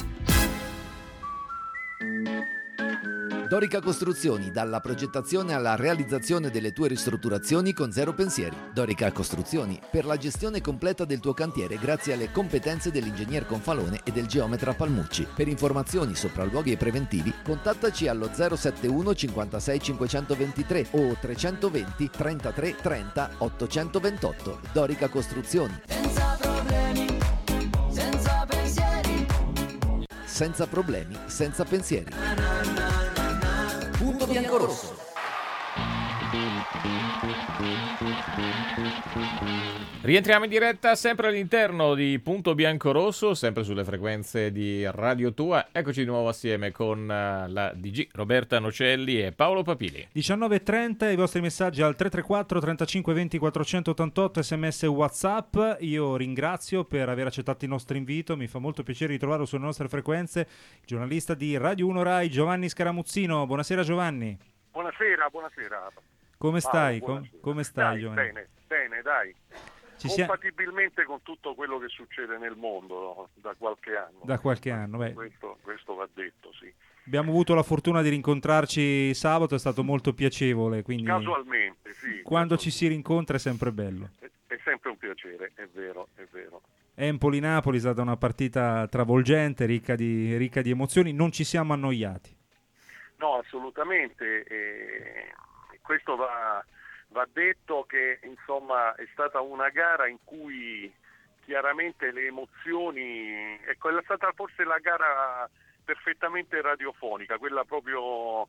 S1: Dorica Costruzioni, dalla progettazione alla realizzazione delle tue ristrutturazioni con zero pensieri. Dorica Costruzioni, per la gestione completa del tuo cantiere grazie alle competenze dell'ingegner Confalone e del geometra Palmucci. Per informazioni, sopralluoghi e preventivi, contattaci allo zero sette uno cinquantasei cinquecentoventitré o trecentoventi trentatré trenta ottocentoventotto. Dorica Costruzioni.
S14: Senza problemi, senza pensieri.
S1: Senza problemi, senza pensieri. Punto bianco-rosso.
S3: Rientriamo in diretta sempre all'interno di Punto Bianco-Rosso, sempre sulle frequenze di Radio Tua. Eccoci di nuovo assieme con la D G Roberta Nocelli e Paolo Papili.
S5: diciannove e trenta, i vostri messaggi al tre tre quattro trentacinque venti quattrocentottantotto, sms e WhatsApp. Io ringrazio per aver accettato il nostro invito, mi fa molto piacere ritrovarlo sulle nostre frequenze il giornalista di Radio uno Rai, Giovanni Scaramuzzino. Buonasera Giovanni.
S15: Buonasera, buonasera.
S5: Come stai?
S15: Paolo,
S5: Com- come stai
S15: dai,
S5: Giovanni?
S15: Bene, bene, dai.
S5: Ci sia-
S15: Compatibilmente con tutto quello che succede nel mondo, no? Da qualche anno.
S5: Da qualche anno, beh.
S15: Questo, questo va detto, sì.
S5: Abbiamo avuto la fortuna di rincontrarci sabato, è stato molto piacevole, quindi
S15: Casualmente, sì.
S5: quando ci si rincontra è sempre bello.
S15: È, è sempre un piacere, è vero, è vero.
S5: Empoli-Napoli è stata una partita travolgente, ricca di, ricca di emozioni, non ci siamo annoiati.
S15: No, assolutamente. E questo va, va detto che insomma è stata una gara in cui chiaramente le emozioni, ecco, è stata forse la gara perfettamente radiofonica, quella proprio uh,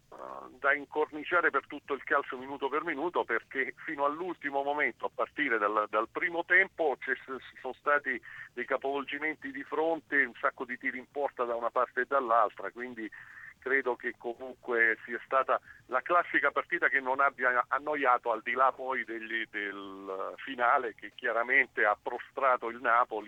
S15: da incorniciare per tutto il calcio minuto per minuto, perché fino all'ultimo momento, a partire dal, dal primo tempo, ci sono stati dei capovolgimenti di fronte, un sacco di tiri in porta da una parte e dall'altra, quindi credo che comunque sia stata la classica partita che non abbia annoiato, al di là poi degli, del finale che chiaramente ha prostrato il Napoli,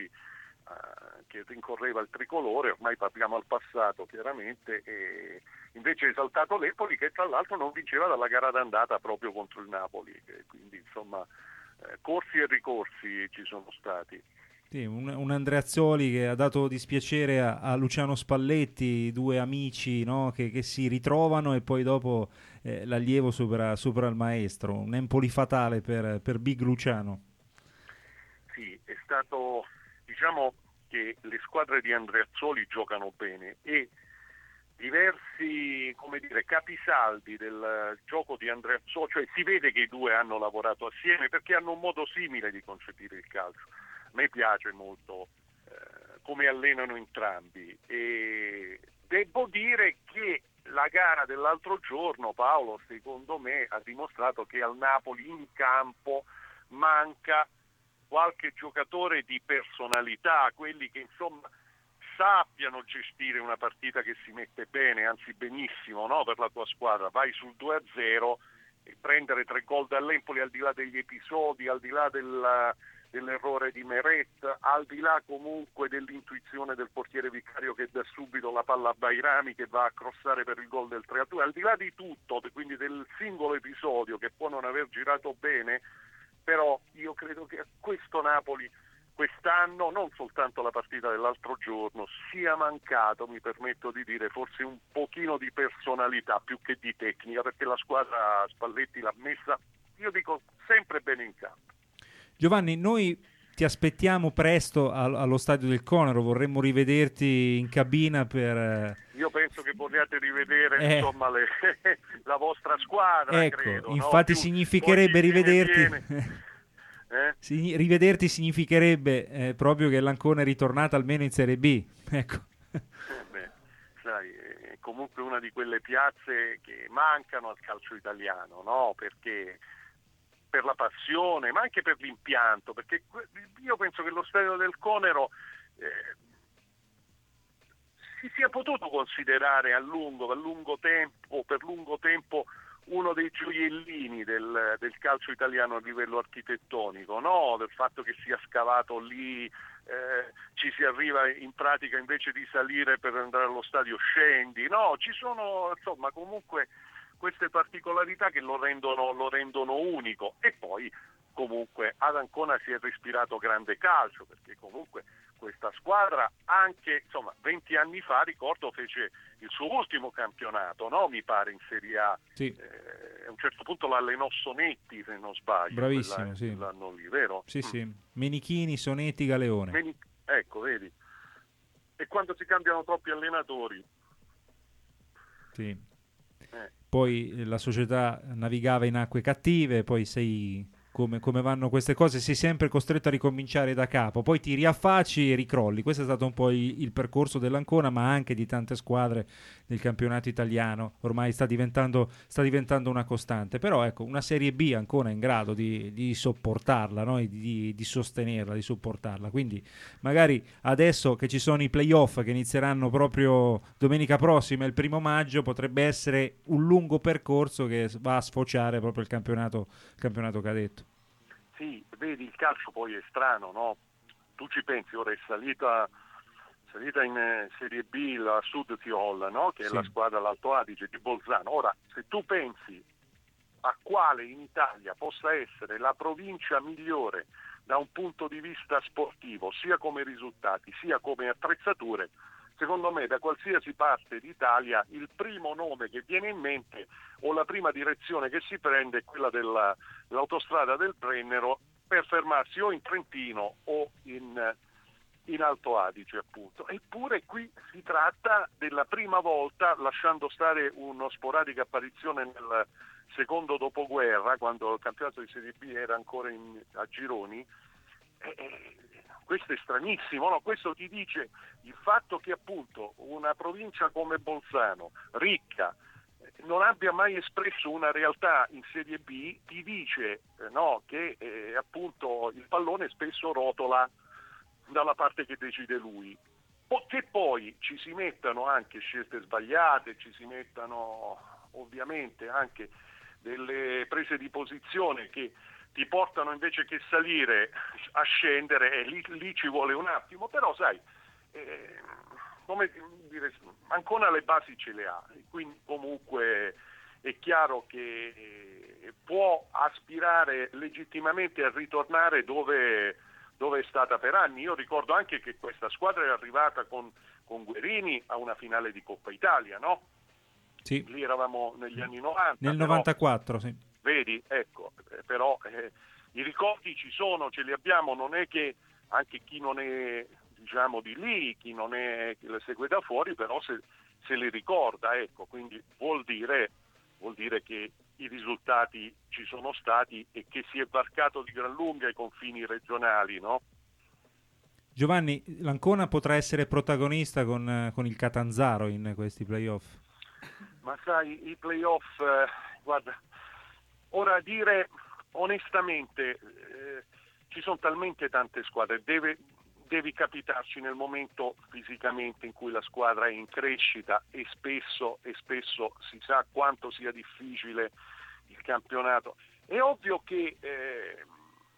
S15: eh, che rincorreva il tricolore. Ormai parliamo al passato chiaramente, e invece è esaltato l'Empoli, che tra l'altro non vinceva dalla gara d'andata proprio contro il Napoli, e quindi insomma eh, corsi e ricorsi ci sono stati.
S5: Sì, un, un Andreazzoli che ha dato dispiacere a, a Luciano Spalletti, due amici, no, che, che si ritrovano e poi dopo eh, l'allievo supera, supera il maestro. Un Empoli fatale per, per Big Luciano.
S15: Sì, è stato, diciamo che le squadre di Andreazzoli giocano bene e diversi, come dire, capisaldi del gioco di Andreazzoli, cioè si vede che i due hanno lavorato assieme perché hanno un modo simile di concepire il calcio. A me piace molto eh, come allenano entrambi, e devo dire che la gara dell'altro giorno, Paolo, secondo me ha dimostrato che al Napoli in campo manca qualche giocatore di personalità, quelli che insomma sappiano gestire una partita che si mette bene, anzi benissimo, no? Per la tua squadra vai sul due a zero e prendere tre gol dall'Empoli, al di là degli episodi, al di là del dell'errore di Meret, al di là comunque dell'intuizione del portiere Vicario che dà subito la palla a Bairami che va a crossare per il gol del tre a due, al di là di tutto, quindi del singolo episodio che può non aver girato bene, però io credo che a questo Napoli quest'anno, non soltanto la partita dell'altro giorno, sia mancato, mi permetto di dire, forse un pochino di personalità più che di tecnica, perché la squadra Spalletti l'ha messa, io dico, sempre bene in campo.
S5: Giovanni, noi ti aspettiamo presto al- allo stadio del Conero, vorremmo rivederti in cabina per...
S15: Io penso che vogliate rivedere
S5: Eh.
S15: insomma le, la vostra squadra,
S5: Ecco,
S15: credo.
S5: infatti
S15: no? Più-
S5: significherebbe
S15: poi chi viene,
S5: rivederti...
S15: viene. Eh?
S5: Signi- rivederti significherebbe eh, proprio che l'Ancona è ritornata almeno in Serie B, ecco.
S15: Eh beh, sai, è comunque una di quelle piazze che mancano al calcio italiano, no? Perché per la passione, ma anche per l'impianto, perché que- io penso che lo stadio del Conero eh, si sia potuto considerare a lungo, a lungo tempo, per lungo tempo uno dei gioiellini del, del calcio italiano a livello architettonico, no? Del fatto che sia scavato lì, eh, ci si arriva in pratica invece di salire per andare allo stadio scendi, no? Ci sono insomma comunque queste particolarità che lo rendono, lo rendono unico, e poi comunque ad Ancona si è respirato grande calcio, perché comunque questa squadra anche insomma venti anni fa, ricordo, fece il suo ultimo campionato, no? Mi pare in Serie A.
S5: Sì.
S15: Eh, a un certo punto l'allenò Sonetti, se non sbaglio.
S5: Bravissimo,
S15: quella-
S5: sì.
S15: L'anno lì, vero?
S5: Sì, sì. Menichini, Sonetti, Galeone.
S15: Meni- ecco, vedi. E quando si cambiano troppi allenatori,
S5: Sì.
S15: eh,
S5: Poi la società navigava in acque cattive, poi sei come, come vanno queste cose, sei sempre costretto a ricominciare da capo, poi ti riaffacci e ricrolli. Questo è stato un po' il, il percorso dell'Ancona, ma anche di tante squadre del campionato italiano. Ormai sta diventando, sta diventando una costante, però ecco, una Serie B Ancona è in grado di, di sopportarla, no? E di, di sostenerla, di supportarla. Quindi magari adesso che ci sono i playoff che inizieranno proprio domenica prossima, il primo maggio, potrebbe essere un lungo percorso che va a sfociare proprio il campionato, il campionato cadetto.
S15: sì, vedi, il calcio poi è strano, no? Tu ci pensi, ora è salita, salita in eh, Serie B la Sud Tirol, no? Che è
S5: Sì.
S15: la squadra l'Alto Adige di Bolzano. Ora, se tu pensi a quale in Italia possa essere la provincia migliore da un punto di vista sportivo, sia come risultati, sia come attrezzature, secondo me da qualsiasi parte d'Italia il primo nome che viene in mente o la prima direzione che si prende è quella della, dell'autostrada del Brennero per fermarsi o in Trentino o in, in Alto Adige, appunto. Eppure qui si tratta della prima volta, lasciando stare una sporadica apparizione nel secondo dopoguerra, quando il campionato di Serie B era ancora in, a gironi. eh, Questo è stranissimo, no? Questo ti dice il fatto che appunto una provincia come Bolzano, ricca, non abbia mai espresso una realtà in Serie B, ti dice eh, no, che eh, appunto il pallone spesso rotola dalla parte che decide lui. Po- che poi ci si mettano anche scelte sbagliate, ci si mettano ovviamente anche delle prese di posizione che ti portano invece che salire a scendere, e lì, lì ci vuole un attimo, però sai, eh, come dire, Ancona le basi ce le ha, quindi comunque è chiaro che eh, può aspirare legittimamente a ritornare dove, dove è stata per anni. Io ricordo anche che questa squadra è arrivata con, con Guerini a una finale di Coppa Italia, no?
S5: Sì.
S15: Lì eravamo negli anni novanta.
S5: Nel
S15: però-
S5: novantaquattro, sì.
S15: Vedi, ecco, eh, però eh, i ricordi ci sono, ce li abbiamo, non è che anche chi non è, diciamo, di lì, chi non è, chi le segue da fuori, però se, se li ricorda, ecco, quindi vuol dire, vuol dire che i risultati ci sono stati e che si è varcato di gran lunga i confini regionali, no?
S5: Giovanni, l'Ancona potrà essere protagonista con, eh, con il Catanzaro in questi playoff?
S15: Ma sai, i playoff, eh, guarda, ora dire onestamente, eh, ci sono talmente tante squadre, deve, devi capitarci nel momento fisicamente in cui la squadra è in crescita, e spesso, e spesso si sa quanto sia difficile il campionato. È ovvio che eh,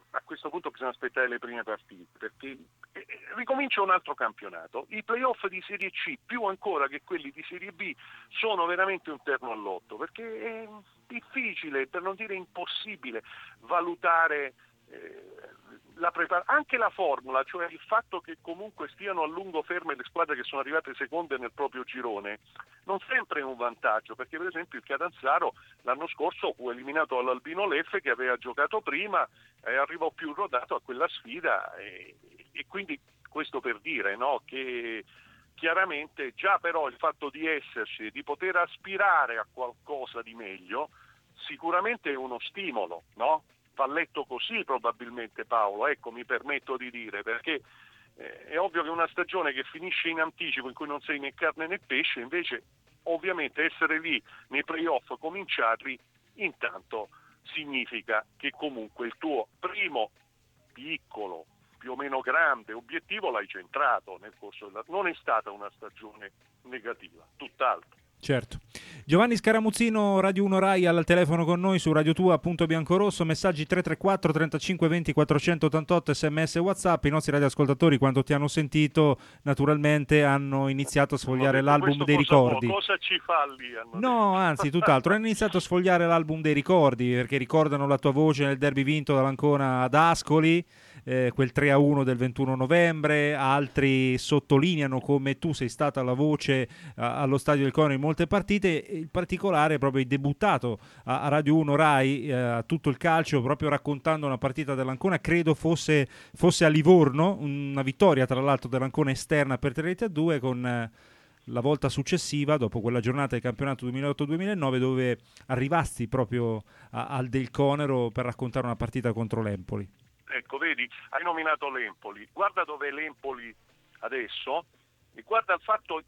S15: a questo punto bisogna aspettare le prime partite, perché eh, ricomincia un altro campionato. I playoff di Serie C, più ancora che quelli di Serie B, sono veramente un terno al lotto, perché è difficile, per non dire impossibile, valutare eh, la prepar- anche la formula, cioè il fatto che comunque stiano a lungo ferme le squadre che sono arrivate seconde nel proprio girone, non sempre è un vantaggio, perché per esempio il Catanzaro l'anno scorso fu eliminato dall'Albino Leffe, che aveva giocato prima e arrivò più rodato a quella sfida, e, e quindi questo per dire, no, che chiaramente già però il fatto di esserci, di poter aspirare a qualcosa di meglio, sicuramente è uno stimolo, no? Va letto così probabilmente, Paolo, ecco, mi permetto di dire, perché eh, è ovvio che una stagione che finisce in anticipo, in cui non sei né carne né pesce, invece ovviamente essere lì nei playoff cominciati intanto significa che comunque il tuo primo piccolo, più o meno grande obiettivo l'hai centrato nel corso della... Non è stata una stagione negativa, tutt'altro.
S5: Certo. Giovanni Scaramuzzino, Radio uno Rai, al telefono con noi su Radio Tua, punto biancorosso, messaggi tre tre quattro trentacinque venti quattrocentottantotto, sms e WhatsApp. I nostri radioascoltatori, quando ti hanno sentito, naturalmente hanno iniziato a sfogliare l'album dei
S15: cosa
S5: ricordi.
S15: Può, cosa ci fa lì?
S5: No, anzi, tutt'altro. Hanno iniziato a sfogliare l'album dei ricordi, perché ricordano la tua voce nel derby vinto dall'Ancona ad Ascoli, eh, quel tre a uno del ventuno novembre. Altri sottolineano come tu sei stata la voce eh, allo Stadio del Conero in molte partite. In particolare proprio hai debuttato a, a Radio uno Rai, eh, a tutto il calcio, proprio raccontando una partita dell'Ancona, credo fosse, fosse a Livorno, una vittoria tra l'altro dell'Ancona esterna per tre reti a due, con eh, la volta successiva, dopo quella giornata del campionato duemilaotto duemilanove, dove arrivasti proprio a, al Del Conero per raccontare una partita contro l'Empoli.
S15: Ecco, vedi, hai nominato l'Empoli, guarda dove è l'Empoli adesso e guarda il fatto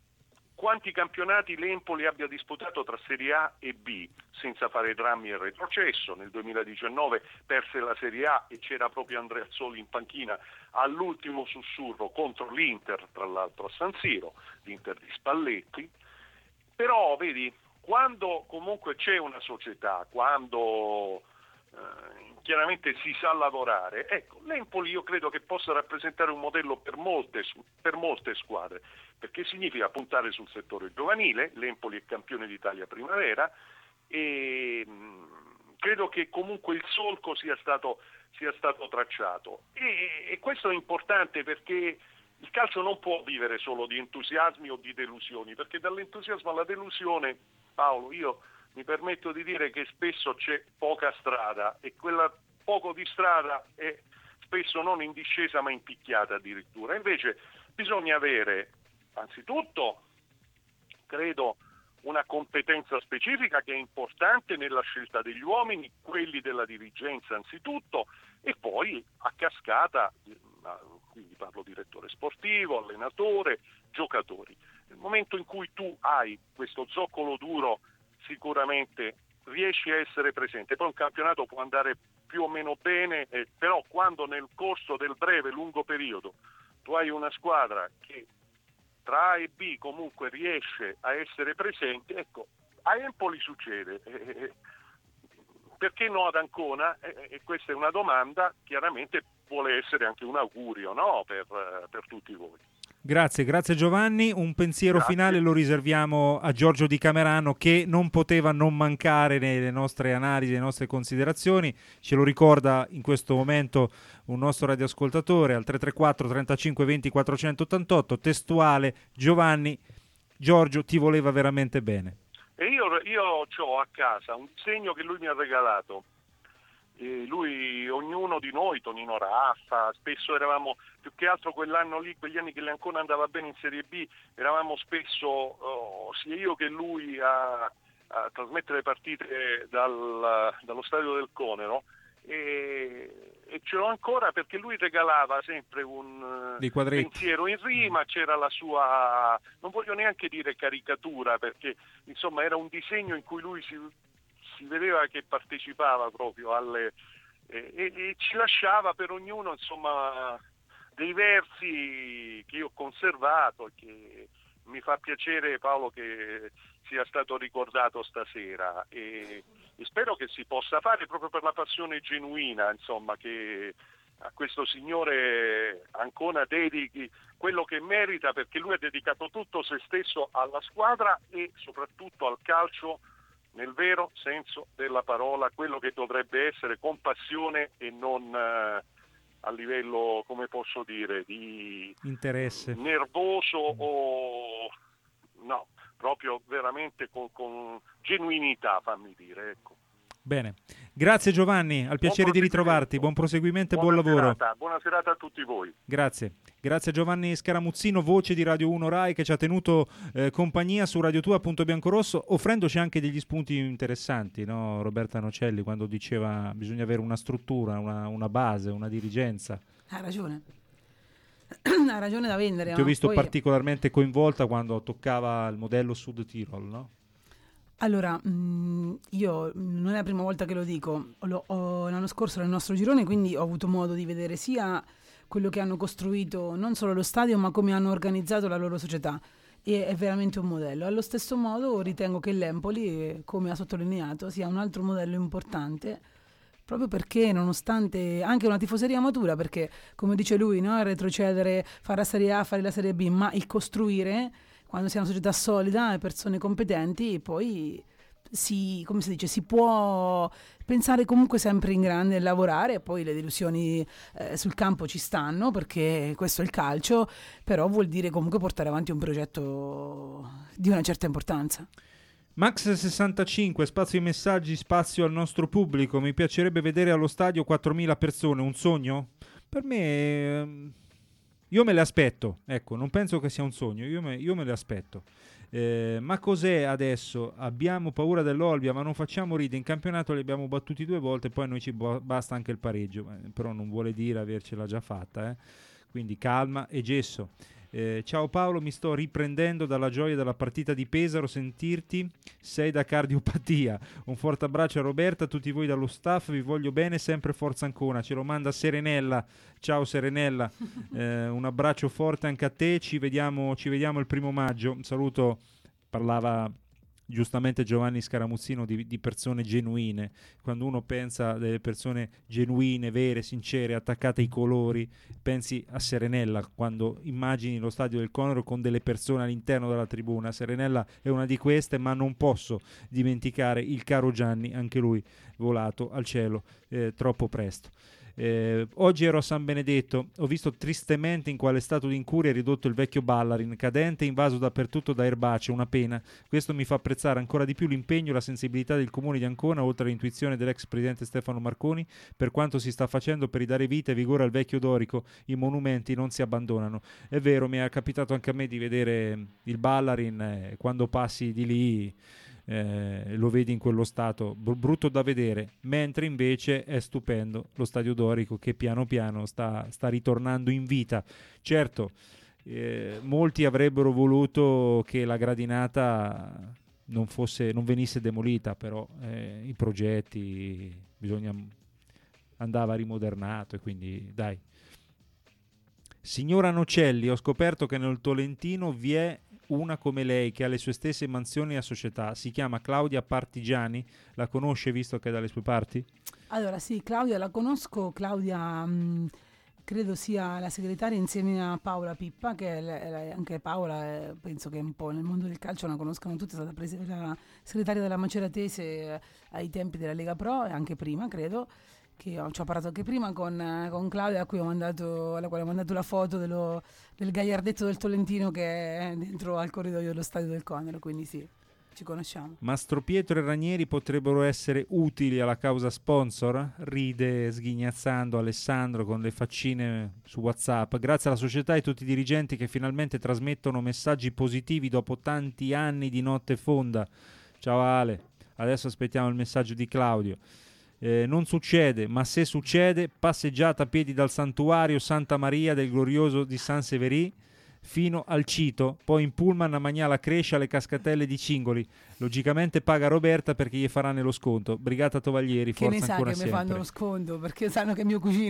S15: quanti campionati l'Empoli abbia disputato tra Serie A e B senza fare drammi e retrocesso. Nel duemiladiciannove perse la Serie A e c'era proprio Andrea Azzoli in panchina all'ultimo sussurro contro l'Inter, tra l'altro a San Siro, l'Inter di Spalletti. Però vedi, quando comunque c'è una società, quando eh, chiaramente si sa lavorare, ecco, l'Empoli io credo che possa rappresentare un modello per molte, per molte squadre, perché significa puntare sul settore giovanile. L'Empoli è campione d'Italia primavera e mh, credo che comunque il solco sia stato, sia stato tracciato e, e questo è importante, perché il calcio non può vivere solo di entusiasmi o di delusioni, perché dall'entusiasmo alla delusione, Paolo, io mi permetto di dire che spesso c'è poca strada e quella poco di strada è spesso non in discesa ma in picchiata addirittura. Invece bisogna avere anzitutto, credo, una competenza specifica che è importante nella scelta degli uomini, quelli della dirigenza anzitutto, e poi a cascata, quindi parlo direttore sportivo, allenatore, giocatori. Nel momento in cui tu hai questo zoccolo duro, sicuramente riesci a essere presente. Poi un campionato può andare più o meno bene, eh, però quando nel corso del breve lungo periodo tu hai una squadra che tra A e B comunque riesce a essere presente, ecco, a Empoli succede, eh, perché no ad Ancona? Eh, e questa è una domanda, chiaramente vuole essere anche un augurio, no? per, per tutti voi.
S5: Grazie, grazie Giovanni. Un pensiero
S15: Grazie.
S5: finale lo riserviamo a Giorgio Di Camerano, che non poteva non mancare nelle nostre analisi, nelle nostre considerazioni. Ce lo ricorda in questo momento un nostro radioascoltatore al tre tre quattro trentacinque venti quattrocentottantotto, testuale: Giovanni, Giorgio ti voleva veramente bene.
S15: E io, io ho a casa un disegno che lui mi ha regalato. E lui, ognuno di noi, Tonino Raffa, spesso eravamo, più che altro quell'anno lì, quegli anni che l'Ancona andava bene in Serie B, eravamo spesso oh, sia io che lui a, a trasmettere partite dal, dallo Stadio del Conero, e, e ce l'ho ancora perché lui regalava sempre un pensiero in rima, c'era la sua, non voglio neanche dire caricatura, perché insomma era un disegno in cui lui si si vedeva che partecipava proprio alle eh, e, e ci lasciava per ognuno insomma dei versi che io ho conservato e che mi fa piacere, Paolo, che sia stato ricordato stasera e, e spero che si possa fare proprio per la passione genuina, insomma, che a questo signore Ancona dedichi quello che merita, perché lui ha dedicato tutto se stesso alla squadra e soprattutto al calcio nel vero senso della parola, quello che dovrebbe essere con passione e non eh, a livello, come posso dire, di
S5: interesse
S15: nervoso o no, proprio veramente con, con genuinità, fammi dire, ecco.
S5: Bene, grazie Giovanni, al piacere di ritrovarti, buon proseguimento e buon lavoro.
S15: Serata, buona serata a tutti voi.
S5: Grazie, grazie a Giovanni Scaramuzzino, voce di Radio uno Rai, che ci ha tenuto eh, compagnia su Radio Tua, Punto Biancorosso, offrendoci anche degli spunti interessanti, no? Roberta Nocelli, quando diceva bisogna avere una struttura, una, una base, una dirigenza.
S4: Ha ragione. Ha ragione da vendere.
S5: Ti ho
S4: no?
S5: visto
S4: Poi...
S5: particolarmente coinvolta quando toccava il modello Sud Tirol, no?
S4: Allora, mh, io non è la prima volta che lo dico, lo, ho, l'anno scorso nel nostro girone, quindi ho avuto modo di vedere sia quello che hanno costruito, non solo lo stadio, ma come hanno organizzato la loro società, e è veramente un modello. Allo stesso modo ritengo che l'Empoli, come ha sottolineato, sia un altro modello importante, proprio perché nonostante anche una tifoseria matura, perché come dice lui, no, retrocedere, fare la Serie A, fare la Serie B, ma il costruire, quando si è una società solida e persone competenti, poi si, come si dice, si può pensare comunque sempre in grande e lavorare. Poi le delusioni eh, sul campo ci stanno, perché questo è il calcio, però vuol dire comunque portare avanti un progetto di una certa importanza.
S5: Max sessantacinque, spazio ai messaggi, spazio al nostro pubblico. Mi piacerebbe vedere allo stadio quattromila persone, un sogno? Per me... Ehm... Io me le aspetto, ecco, non penso che sia un sogno, io me, io me le aspetto. Eh, ma cos'è adesso? Abbiamo paura dell'Olbia, ma non facciamo ride. In campionato li abbiamo battuti due volte, poi a noi ci bo- basta anche il pareggio, eh, però non vuole dire avercela già fatta, eh. Quindi calma e gesso. Eh, ciao Paolo, mi sto riprendendo dalla gioia della partita di Pesaro, sentirti, sei da cardiopatia. Un forte abbraccio a Roberta, a tutti voi dallo staff, vi voglio bene, sempre forza Ancona. Ce lo manda Serenella, ciao Serenella, eh, un abbraccio forte anche a te, ci vediamo, ci vediamo il primo maggio. Un saluto, parlava giustamente Giovanni Scaramuzzino di, di persone genuine. Quando uno pensa delle persone genuine, vere, sincere, attaccate ai colori, pensi a Serenella. Quando immagini lo stadio del Conero con delle persone all'interno della tribuna, Serenella è una di queste, ma non posso dimenticare il caro Gianni, anche lui volato al cielo eh, troppo presto. Eh, oggi ero a San Benedetto, ho visto tristemente in quale stato di incuria è ridotto il vecchio Ballarin, cadente e invaso dappertutto da erbacee, una pena. Questo mi fa apprezzare ancora di più l'impegno e la sensibilità del comune di Ancona, oltre all'intuizione dell'ex presidente Stefano Marconi, per quanto si sta facendo per ridare vita e vigore al vecchio dorico. I monumenti non si abbandonano. È vero, mi è capitato anche a me di vedere il Ballarin, eh, quando passi di lì Eh, lo vedi in quello stato br- brutto da vedere, mentre invece è stupendo lo stadio dorico che piano piano sta, sta ritornando in vita. Certo, eh, molti avrebbero voluto che la gradinata non fosse, non venisse demolita, però eh, i progetti bisogna, andava rimodernato, e quindi dai. Signora Nocelli, ho scoperto che nel Tolentino vi è una come lei che ha le sue stesse mansioni a società, si chiama Claudia Partigiani, la conosce visto che è dalle sue parti?
S4: Allora sì, Claudia la conosco, Claudia mh, credo sia la segretaria insieme a Paola Pippa, che è, è, anche Paola è, penso che un po' nel mondo del calcio la conoscano tutti, è stata presa la segretaria della Maceratese eh, ai tempi della Lega Pro e anche prima credo, che ho, ci ho parlato anche prima con, con Claudia, a cui ho mandato, alla quale ho mandato la foto dello, del gagliardetto del Tolentino che è dentro al corridoio dello stadio del Conero, quindi sì, ci conosciamo.
S5: Mastro Pietro e Ranieri potrebbero essere utili alla causa sponsor? Ride sghignazzando Alessandro con le faccine su WhatsApp. Grazie alla società e a tutti i dirigenti che finalmente trasmettono messaggi positivi dopo tanti anni di notte fonda. Ciao Ale, adesso aspettiamo il messaggio di Claudio. Eh, non succede, ma se succede, passeggiata a piedi dal santuario Santa Maria del Glorioso di San Severì fino al Cito, poi in pullman a Magnala Crescia alle Cascatelle di Cingoli. Logicamente paga Roberta perché gli faranno lo sconto. Brigata Tovaglieri,
S4: che
S5: forza
S4: ne sa
S5: ancora
S4: che
S5: sempre.
S4: mi fanno lo sconto, perché sanno che è mio cugino.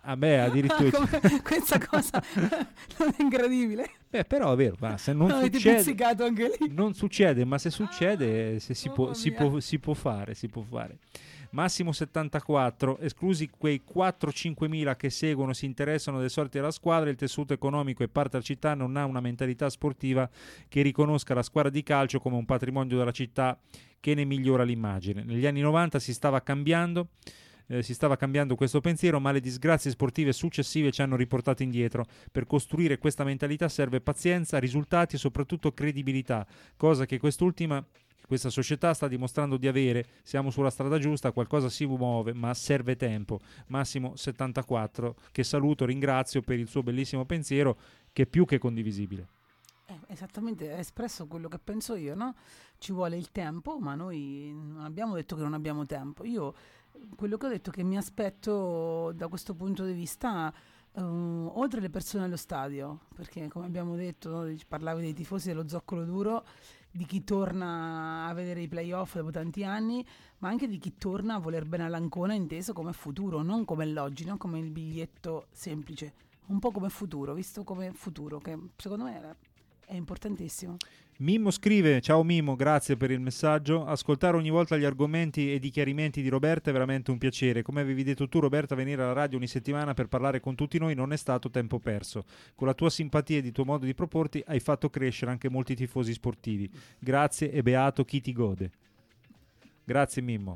S5: Vabbè, addirittura
S4: Come- questa cosa non è incredibile.
S5: Beh, però è vero, ma se non
S4: Avete
S5: succede,
S4: pizzicato anche lì.
S5: non succede, ma se succede, se si, può,
S4: Mamma
S5: si,
S4: mia.
S5: può, si può fare, si può fare. Massimo settantaquattro, esclusi quei quattro cinque mila che seguono, si interessano delle sorti della squadra, il tessuto economico e parte della città non ha una mentalità sportiva che riconosca la squadra di calcio come un patrimonio della città che ne migliora l'immagine. Negli anni novanta si stava cambiando, eh, si stava cambiando questo pensiero, ma le disgrazie sportive successive ci hanno riportato indietro. Per costruire questa mentalità serve pazienza, risultati e soprattutto credibilità, cosa che quest'ultima questa società sta dimostrando di avere. Siamo sulla strada giusta, qualcosa si muove, ma serve tempo. Massimo settantaquattro, che saluto, ringrazio per il suo bellissimo pensiero, che è più che condivisibile.
S4: Eh, esattamente, ha espresso quello che penso io, no? Ci vuole il tempo, ma noi non abbiamo detto che non abbiamo tempo. Io quello che ho detto è che mi aspetto da questo punto di vista, ehm, oltre le persone allo stadio, perché come abbiamo detto, no, parlavi dei tifosi dello Zoccolo Duro, di chi torna a vedere i playoff dopo tanti anni, ma anche di chi torna a voler bene all'Ancona inteso come futuro, non come l'oggi, non come il biglietto semplice, un po' come futuro, visto come futuro, che secondo me era- è importantissimo.
S5: Mimmo scrive: ciao Mimmo, grazie per il messaggio. Ascoltare ogni volta gli argomenti ed i chiarimenti di Roberta è veramente un piacere. Come avevi detto tu, Roberta, venire alla radio ogni settimana per parlare con tutti noi non è stato tempo perso. Con la tua simpatia e il tuo modo di proporti hai fatto crescere anche molti tifosi sportivi. Grazie e beato chi ti gode. Grazie Mimmo.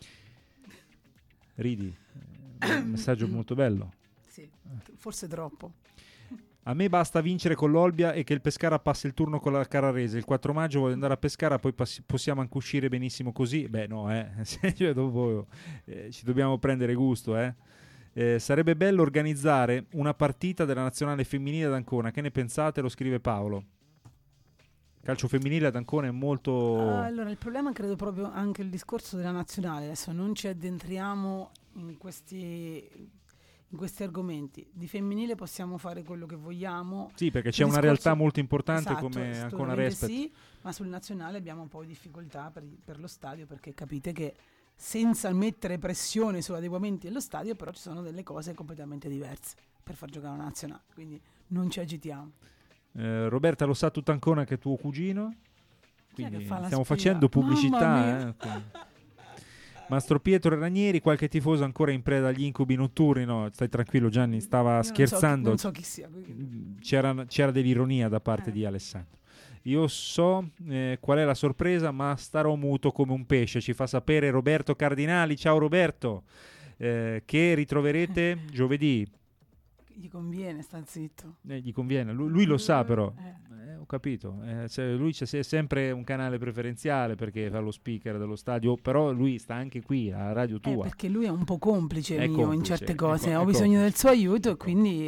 S5: Ridi, è un messaggio molto bello.
S4: Sì, forse troppo.
S5: A me basta vincere con l'Olbia e che il Pescara passi il turno con la Carrarese. Il quattro maggio voglio andare a Pescara, poi passi- possiamo anche uscire benissimo così. Beh no, eh. Cioè, dopo eh, ci dobbiamo prendere gusto, eh. Eh, sarebbe bello organizzare una partita della nazionale femminile ad Ancona. Che ne pensate? Lo scrive Paolo. Calcio femminile ad Ancona è molto...
S4: Allora, il problema credo proprio anche il discorso della nazionale. Adesso non ci addentriamo in questi, in questi argomenti. Di femminile possiamo fare quello che vogliamo.
S5: Sì, perché
S4: Il
S5: c'è una
S4: discorso-
S5: realtà molto importante
S4: Esatto,
S5: come Ancona
S4: assolutamente
S5: Respect.
S4: sì, ma sul nazionale abbiamo un po' di difficoltà per, per lo stadio, perché capite che senza mettere pressione su adeguamenti allo stadio, però ci sono delle cose completamente diverse per far giocare una nazionale, quindi non ci agitiamo.
S5: Eh, Roberta lo sa tutta Ancona che è tuo cugino,
S4: Chi è
S5: quindi
S4: che fa la
S5: stiamo
S4: spia?
S5: facendo
S4: Mamma
S5: pubblicità.
S4: mia.
S5: Eh, con- Mastro Pietro e Ranieri, qualche tifoso ancora in preda agli incubi notturni? No, stai tranquillo Gianni, stava
S4: Io non so chi-
S5: scherzando.
S4: non so chi sia, quindi-
S5: C'era, c'era dell'ironia da
S4: Eh.
S5: parte di Alessandro. Io so eh, qual è la sorpresa, ma starò muto come un pesce. Ci fa sapere Roberto Cardinali. Ciao Roberto, eh, che ritroverete giovedì.
S4: Gli conviene, sta zitto.
S5: Eh, gli conviene, lui, lui lo sa però. Eh, ho capito. Eh, se- lui c'è se- sempre un canale preferenziale perché fa lo speaker dello stadio, però lui sta anche qui a radio
S4: Eh,
S5: tua.
S4: perché lui è un po' complice
S5: È
S4: mio in
S5: complice,
S4: certe
S5: è
S4: cose,
S5: co-
S4: ho
S5: è
S4: bisogno
S5: complice.
S4: del suo aiuto e quindi...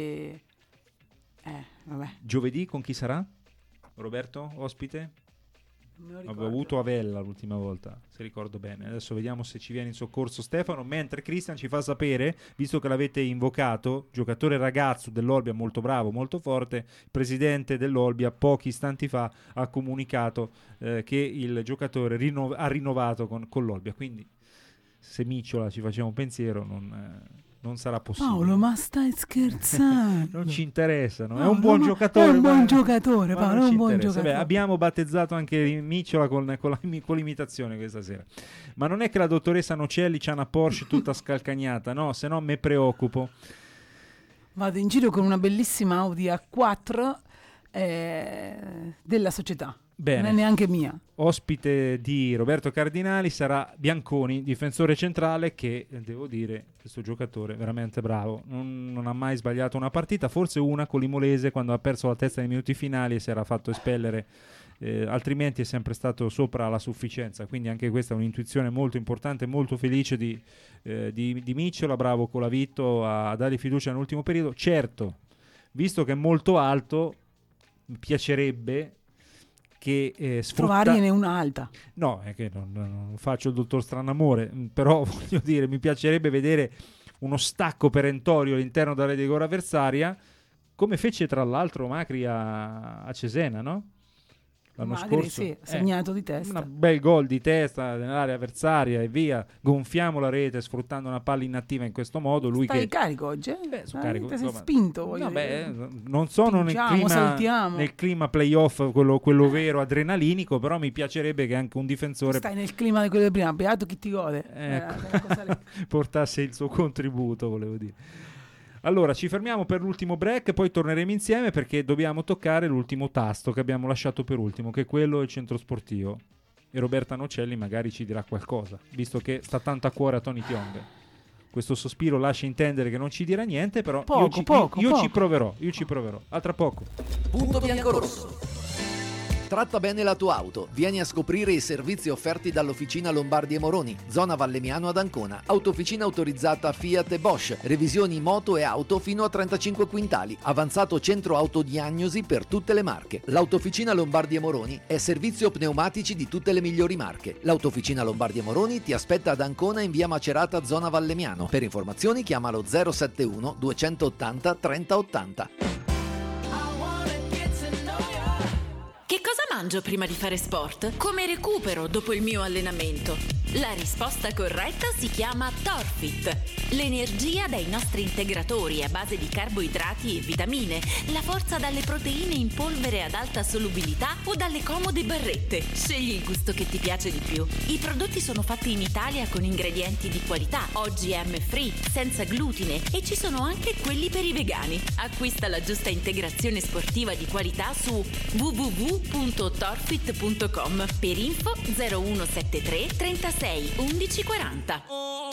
S4: Eh, vabbè.
S5: Giovedì con chi sarà? Roberto, ospite?
S4: Non me lo
S5: Avevo
S4: ricordo.
S5: avuto Avella l'ultima volta, se ricordo bene. Adesso vediamo se ci viene in soccorso Stefano. Mentre Cristian ci fa sapere, visto che l'avete invocato, giocatore ragazzo dell'Olbia, molto bravo, molto forte, il presidente dell'Olbia pochi istanti fa ha comunicato eh, che il giocatore rinno- ha rinnovato con, con l'Olbia. Quindi se Micciola ci faceva un pensiero non, eh, non sarà possibile.
S4: Paolo, ma stai scherzando?
S5: Non ci interessa, no? È
S4: Paolo,
S5: un buon
S4: ma-
S5: giocatore.
S4: È un buon
S5: ma-
S4: giocatore,
S5: ma
S4: Paolo,
S5: non
S4: è
S5: ci
S4: un buon
S5: interessa.
S4: giocatore.
S5: Beh, abbiamo battezzato anche Micciola con, con, la, con l'imitazione questa sera. Ma non è che la dottoressa Nocelli c'ha una Porsche tutta scalcagnata, no? Se no me preoccupo.
S4: Vado in giro con una bellissima Audi A quattro eh, della società.
S5: Bene.
S4: Non è neanche mia.
S5: Ospite di Roberto Cardinali sarà Bianconi, difensore centrale, che eh, devo dire, questo giocatore veramente bravo, non, non ha mai sbagliato una partita, forse una con l'Imolese quando ha perso la testa nei minuti finali e si era fatto espellere, eh, altrimenti è sempre stato sopra la sufficienza, quindi anche questa è un'intuizione molto importante, molto felice di, eh, di, di Micciola, bravo Colavitto a, a dargli fiducia nell'ultimo periodo. Certo, visto che è molto alto, mi piacerebbe che eh, sfrutta...
S4: Trovargliene un'alta.
S5: No, è che non, non faccio il dottor Stranamore, mh, però voglio dire, mi piacerebbe vedere uno stacco perentorio all'interno della rete di gol avversaria, come fece tra l'altro Macri a, a Cesena, no? l'anno
S4: Magri,
S5: scorso.
S4: sì,
S5: eh,
S4: segnato di testa.
S5: Un bel gol di testa nell'area avversaria e via, gonfiamo la rete sfruttando una palla inattiva in questo modo. Lui
S4: Stai
S5: che
S4: carico oggi?
S5: Beh, su
S4: Eh,
S5: carico,
S4: ti sei
S5: insomma,
S4: spinto, voglio
S5: no,
S4: dire.
S5: beh, non sono nel
S4: Spingiamo,
S5: clima,
S4: saltiamo.
S5: nel clima playoff, quello, quello vero adrenalinico, però mi piacerebbe che anche un difensore
S4: Stai nel clima di quello di prima, beato chi ti gode.
S5: Ecco.
S4: Eh, quella cosa lì.
S5: portasse il suo contributo, volevo dire. Allora, ci fermiamo per l'ultimo break, poi torneremo insieme perché dobbiamo toccare l'ultimo tasto che abbiamo lasciato per ultimo, che è quello del centro sportivo. E Roberta Nocelli magari ci dirà qualcosa, visto che sta tanto a cuore a Tony Tiong. Questo sospiro lascia intendere che non ci dirà niente, però
S4: Poco,
S5: io, ci,
S4: poco,
S5: io, io
S4: poco.
S5: ci proverò, io ci proverò. A tra poco.
S1: Punto biancorosso. Tratta bene la tua auto. Vieni a scoprire i servizi offerti dall'Officina Lombardi e Moroni, zona Vallemiano ad Ancona. Autofficina autorizzata Fiat e Bosch. Revisioni moto e auto fino a trentacinque quintali. Avanzato centro autodiagnosi per tutte le marche. L'Autofficina Lombardi e Moroni è servizio pneumatici di tutte le migliori marche. L'Autofficina Lombardi e Moroni ti aspetta ad Ancona in via Macerata, zona Vallemiano. Per informazioni chiamalo zero sette uno duecentottanta trenta ottanta.
S16: Che cosa mangio prima di fare sport? Come recupero dopo il mio allenamento? La risposta corretta si chiama Torfit. L'energia dai nostri integratori a base di carboidrati e vitamine, la forza dalle proteine in polvere ad alta solubilità o dalle comode barrette. Scegli il gusto che ti piace di più. I prodotti sono fatti in Italia con ingredienti di qualità, O G M free, senza glutine e ci sono anche quelli per i vegani. Acquista la giusta integrazione sportiva di qualità su w w w punto torfit punto com. Per info zero uno sette tre trentasei undici quaranta.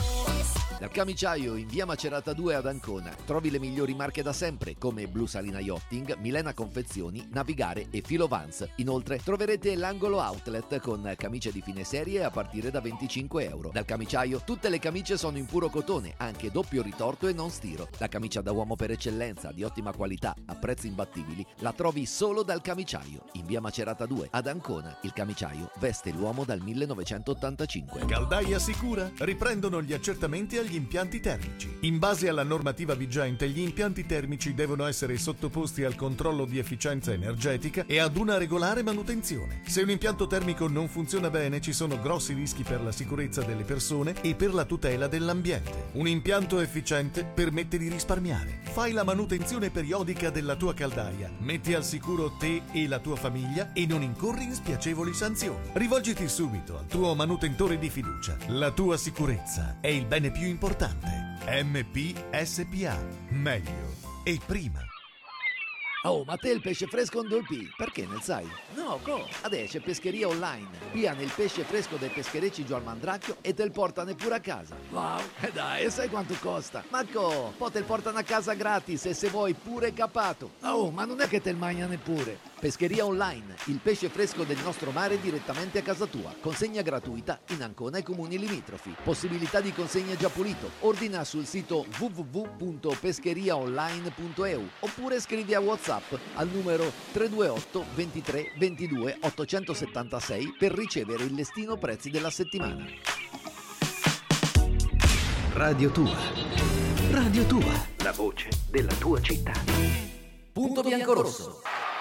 S1: Dal Camiciaio in via Macerata due ad Ancona trovi le migliori marche da sempre come Blu Salina Yachting, Milena Confezioni, Navigare e Filo Vans. Inoltre troverete l'angolo outlet con camicie di fine serie a partire da venticinque euro. Dal Camiciaio tutte le camicie sono in puro cotone, anche doppio ritorto e non stiro. La camicia da uomo per eccellenza di ottima qualità a prezzi imbattibili la trovi solo dal Camiciaio in via Macerata due ad Ancona. Il Camiciaio veste l'uomo dal millenovecentottantacinque.
S13: Caldaia Sicura riprendono gli accertamenti agli impianti termici. In base alla normativa vigente, gli impianti termici devono essere sottoposti al controllo di efficienza energetica e ad una regolare manutenzione. Se un impianto termico non funziona bene, ci sono grossi rischi per la sicurezza delle persone e per la tutela dell'ambiente. Un impianto efficiente permette di risparmiare. Fai la manutenzione periodica della tua caldaia, metti al sicuro te e la tua famiglia e non incorri in spiacevoli sanzioni. Rivolgiti subito al tuo manutentore di fiducia. La tua sicurezza è il bene più importante. M P S P A. Meglio e prima.
S1: Oh, ma te il pesce fresco on dolpì? Perché ne sai? No, co? Adesso c'è pescheria online. Pia nel pesce fresco dei pescherecci Gio Mandracchio e te il portano pure a casa. Wow, e dai, e sai quanto costa? Ma co? Poi te il portano a casa gratis e se vuoi pure capato. Oh, ma non è che te il mangia neppure. Pescheria online, il pesce fresco del nostro mare direttamente a casa tua. Consegna gratuita in Ancona e comuni limitrofi. Possibilità di consegna già pulito. Ordina sul sito w w w punto pescheriaonline punto e u oppure scrivi a WhatsApp al numero tre due otto ventitré ventidue ottocentosettantasei per ricevere il listino prezzi della settimana.
S11: Radio Tua. Radio Tua. La voce della tua città.
S1: Punto biancorosso.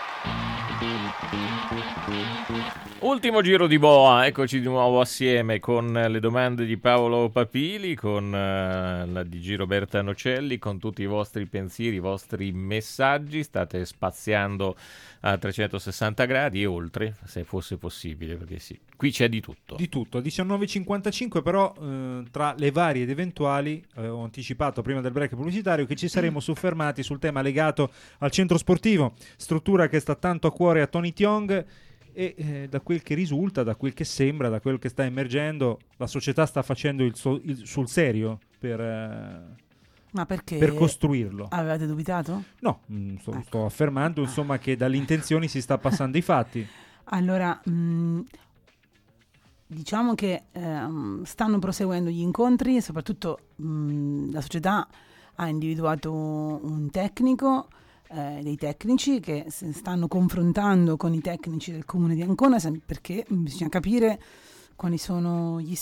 S3: Ultimo giro di boa, eccoci di nuovo assieme con le domande di Paolo Papili, con uh, la di G Roberta Nocelli, con tutti i vostri pensieri, i vostri messaggi. State spaziando a trecentosessanta gradi e oltre, se fosse possibile, perché sì, qui c'è di tutto.
S5: Di tutto, diciannove e cinquantacinque però eh, tra le varie ed eventuali, eh, ho anticipato prima del break pubblicitario che ci saremmo soffermati sul tema legato al centro sportivo, struttura che sta tanto a cuore a Tony Tiong. E eh, da quel che risulta, da quel che sembra, da quel che sta emergendo, la società sta facendo il, so, il sul serio per, eh,
S4: Ma perché?
S5: per costruirlo.
S4: Avevate dubitato?
S5: No, mh, sto,
S4: Ecco.
S5: sto affermando insomma che dalle intenzioni si sta passando ai fatti.
S4: Allora, mh, diciamo che ehm, stanno proseguendo gli incontri e soprattutto mh, la società ha individuato un tecnico, Eh, dei tecnici che si stanno confrontando con i tecnici del comune di Ancona, sem- perché bisogna capire quali sono gli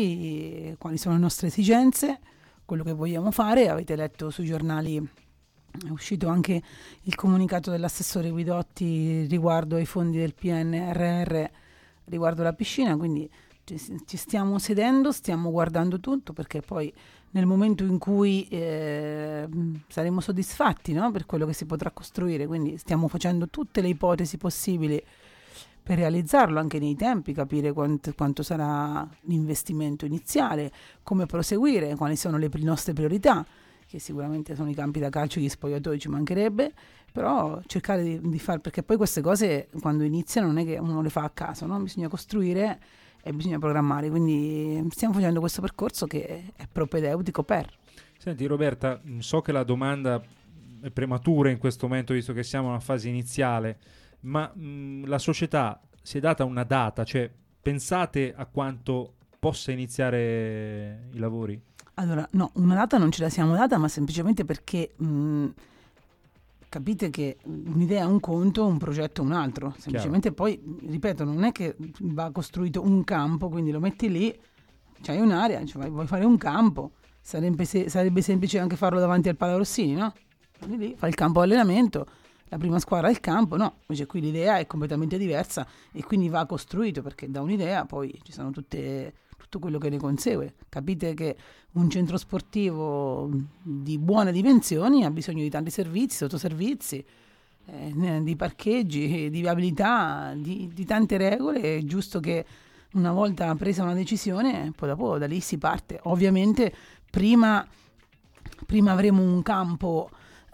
S4: spazi, quali sono le nostre esigenze, quello che vogliamo fare. Avete letto sui giornali è uscito anche il comunicato dell'assessore Guidotti riguardo ai fondi del P N R R riguardo la piscina, quindi ci, ci stiamo sedendo, stiamo guardando tutto, perché poi nel momento in cui eh, saremo soddisfatti, no, per quello che si potrà costruire, quindi stiamo facendo tutte le ipotesi possibili per realizzarlo anche nei tempi, capire quanto, quanto sarà l'investimento iniziale, come proseguire, quali sono le nostre priorità, che sicuramente sono i campi da calcio e gli spogliatoi, ci mancherebbe, però cercare di, di fare, perché poi queste cose quando iniziano non è che uno le fa a caso, no? Bisogna costruire e bisogna programmare, quindi stiamo facendo questo percorso che è propedeutico per.
S5: Senti Roberta, so che la domanda è prematura in questo momento visto che siamo in una fase iniziale, ma mh, la società si è data una data, cioè pensate a quanto possa iniziare i lavori?
S4: Allora, no, una data non ce la siamo data, ma semplicemente perché mh, capite che un'idea è un conto, un progetto è un altro. Semplicemente Chiaro. Poi, ripeto, non è che va costruito un campo, quindi lo metti lì, c'hai un'area, cioè vuoi fare un campo, sarebbe, se, sarebbe semplice anche farlo davanti al Palarossini, no? Quindi lì fai il campo allenamento, la prima squadra al campo, no, invece qui l'idea è completamente diversa e quindi va costruito, perché da un'idea poi ci sono tutte... tutto quello che ne consegue. Capite che un centro sportivo di buone dimensioni ha bisogno di tanti servizi, sottoservizi, eh, di parcheggi, di viabilità, di, di tante regole. È giusto che una volta presa una decisione, poi dopo da lì si parte. Ovviamente prima, prima avremo un campo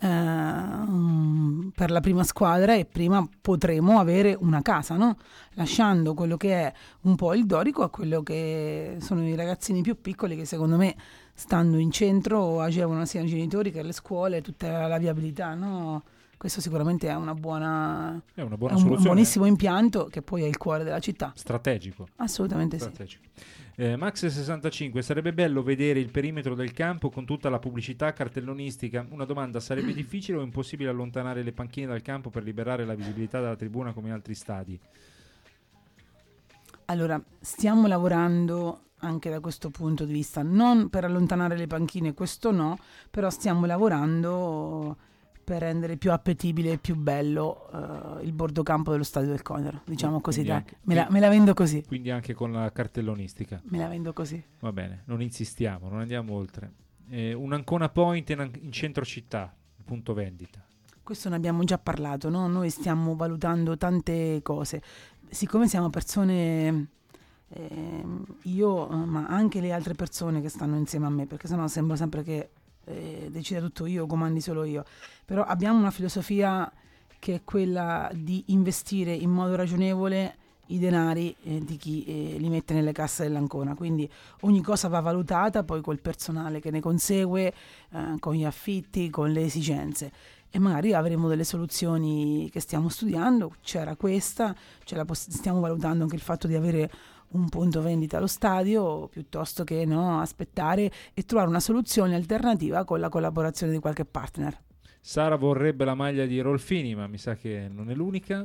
S4: Uh, per la prima squadra e prima potremo avere una casa, no? Lasciando quello che è un po' il Dorico a quello che sono i ragazzini più piccoli che secondo me stando in centro agevolano sia i genitori che le scuole, tutta la viabilità, no? Questo sicuramente è una buona,
S5: è una buona
S4: è un,
S5: soluzione,
S4: un buonissimo impianto che poi è il cuore della città.
S5: Strategico.
S4: Assolutamente
S5: Strategico. Sì. Eh, Max sessantacinque, sarebbe bello vedere il perimetro del campo con tutta la pubblicità cartellonistica. Una domanda, sarebbe difficile o impossibile allontanare le panchine dal campo per liberare la visibilità dalla tribuna come in altri stadi?
S4: Allora, stiamo lavorando anche da questo punto di vista, non per allontanare le panchine, questo no, però stiamo lavorando per rendere più appetibile e più bello uh, il bordocampo dello Stadio del Conero, diciamo così, dai.
S5: Anche,
S4: me, la, me la vendo così.
S5: Quindi anche con la cartellonistica.
S4: Me la vendo così.
S5: Va bene, non insistiamo, non andiamo oltre. Eh, un Ancona Point in, in centro città, punto vendita.
S4: Questo ne abbiamo già parlato, no? Noi stiamo valutando tante cose. Siccome siamo persone, eh, io, ma anche le altre persone che stanno insieme a me, perché sennò sembra sempre che Eh, decida tutto io, comandi solo io, però abbiamo una filosofia che è quella di investire in modo ragionevole i denari eh, di chi eh, li mette nelle casse dell'Ancona, quindi ogni cosa va valutata poi col personale che ne consegue, eh, con gli affitti, con le esigenze, e magari avremo delle soluzioni che stiamo studiando. C'era questa, c'è la poss- stiamo valutando anche il fatto di avere un punto vendita allo stadio piuttosto che no, aspettare e trovare una soluzione alternativa con la collaborazione di qualche partner.
S5: Sara vorrebbe la maglia di Rolfini, ma mi sa che non è l'unica.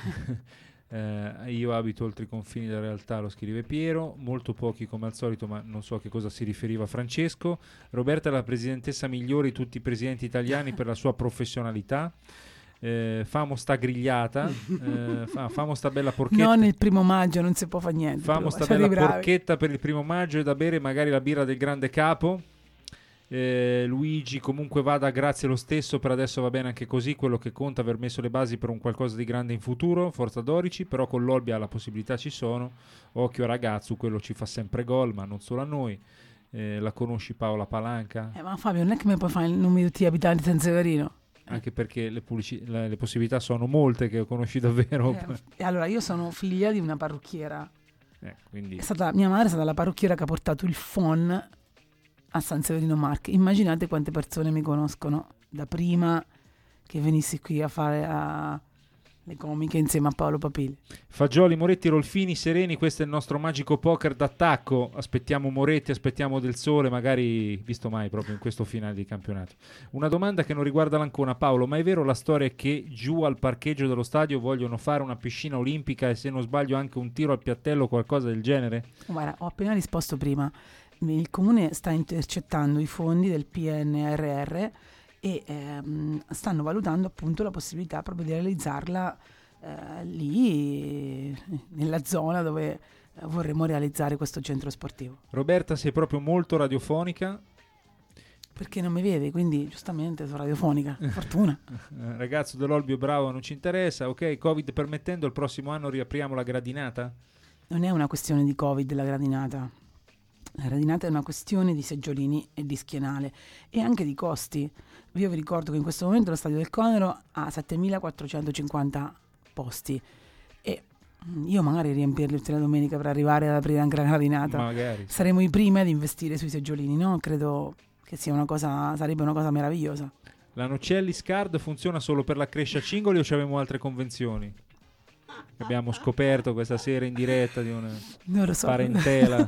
S5: eh, io abito oltre i confini della realtà, lo scrive Piero, molto pochi come al solito, ma non so a che cosa si riferiva Francesco. Roberta è la presidentessa migliore di tutti i presidenti italiani per la sua professionalità. Eh, famo sta grigliata, eh, fa, famo sta bella porchetta.
S4: Non il primo maggio, non si può fare niente.
S5: Famo sta bella porchetta per il primo maggio e da bere magari la birra del grande capo. Eh, Luigi comunque vada, grazie lo stesso, per adesso va bene anche così, quello che conta è aver messo le basi per un qualcosa di grande in futuro. Forza Dorici, però con l'Olbia la possibilità ci sono. Occhio ragazzo, quello ci fa sempre gol, ma non solo a noi. Eh, la conosci Paola Palanca?
S4: Eh, ma Fabio, non è che mi puoi fare il nome di tutti gli abitanti di San Severino?
S5: Anche perché le, pubblici- le, le possibilità sono molte che conosci davvero.
S4: Eh, allora, io sono figlia di una parrucchiera.
S5: Eh, quindi...
S4: è stata, mia madre è stata la parrucchiera che ha portato il phon a San Severino Marche. Immaginate quante persone mi conoscono da prima che venissi qui a fare a... le comiche insieme a Paolo Papilli.
S5: Fagioli, Moretti, Rolfini, Sereni, questo è il nostro magico poker d'attacco. Aspettiamo Moretti, aspettiamo Del Sole, magari visto mai proprio in questo finale di campionato. Una domanda che non riguarda l'Ancona. Paolo, ma è vero la storia che giù al parcheggio dello stadio vogliono fare una piscina olimpica e se non sbaglio anche un tiro al piattello o qualcosa del genere?
S4: Guarda, ho appena risposto prima. Il comune sta intercettando i fondi del P N R R e ehm, stanno valutando appunto la possibilità proprio di realizzarla eh, lì nella zona dove eh, vorremmo realizzare questo centro sportivo.
S5: Roberta, sei proprio molto radiofonica.
S4: Perché non mi vedi, quindi giustamente sono radiofonica, fortuna.
S5: Ragazzo dell'Olbio bravo, non ci interessa. Ok, Covid permettendo, il prossimo anno riapriamo la gradinata?
S4: Non è una questione di Covid la gradinata. La gradinata è una questione di seggiolini e di schienale e anche di costi. Io vi ricordo che in questo momento lo Stadio del Conero ha settemilaquattrocentocinquanta posti e io magari riempirli tutte le domeniche per arrivare ad aprire anche la gradinata.
S5: Magari.
S4: Saremo i primi ad investire sui seggiolini, no? Credo che sia una cosa, sarebbe una cosa meravigliosa.
S5: La Nocellis Card funziona solo per la Crescia Cingoli o abbiamo altre convenzioni? Abbiamo scoperto questa sera in diretta di una
S4: non lo so.
S5: parentela.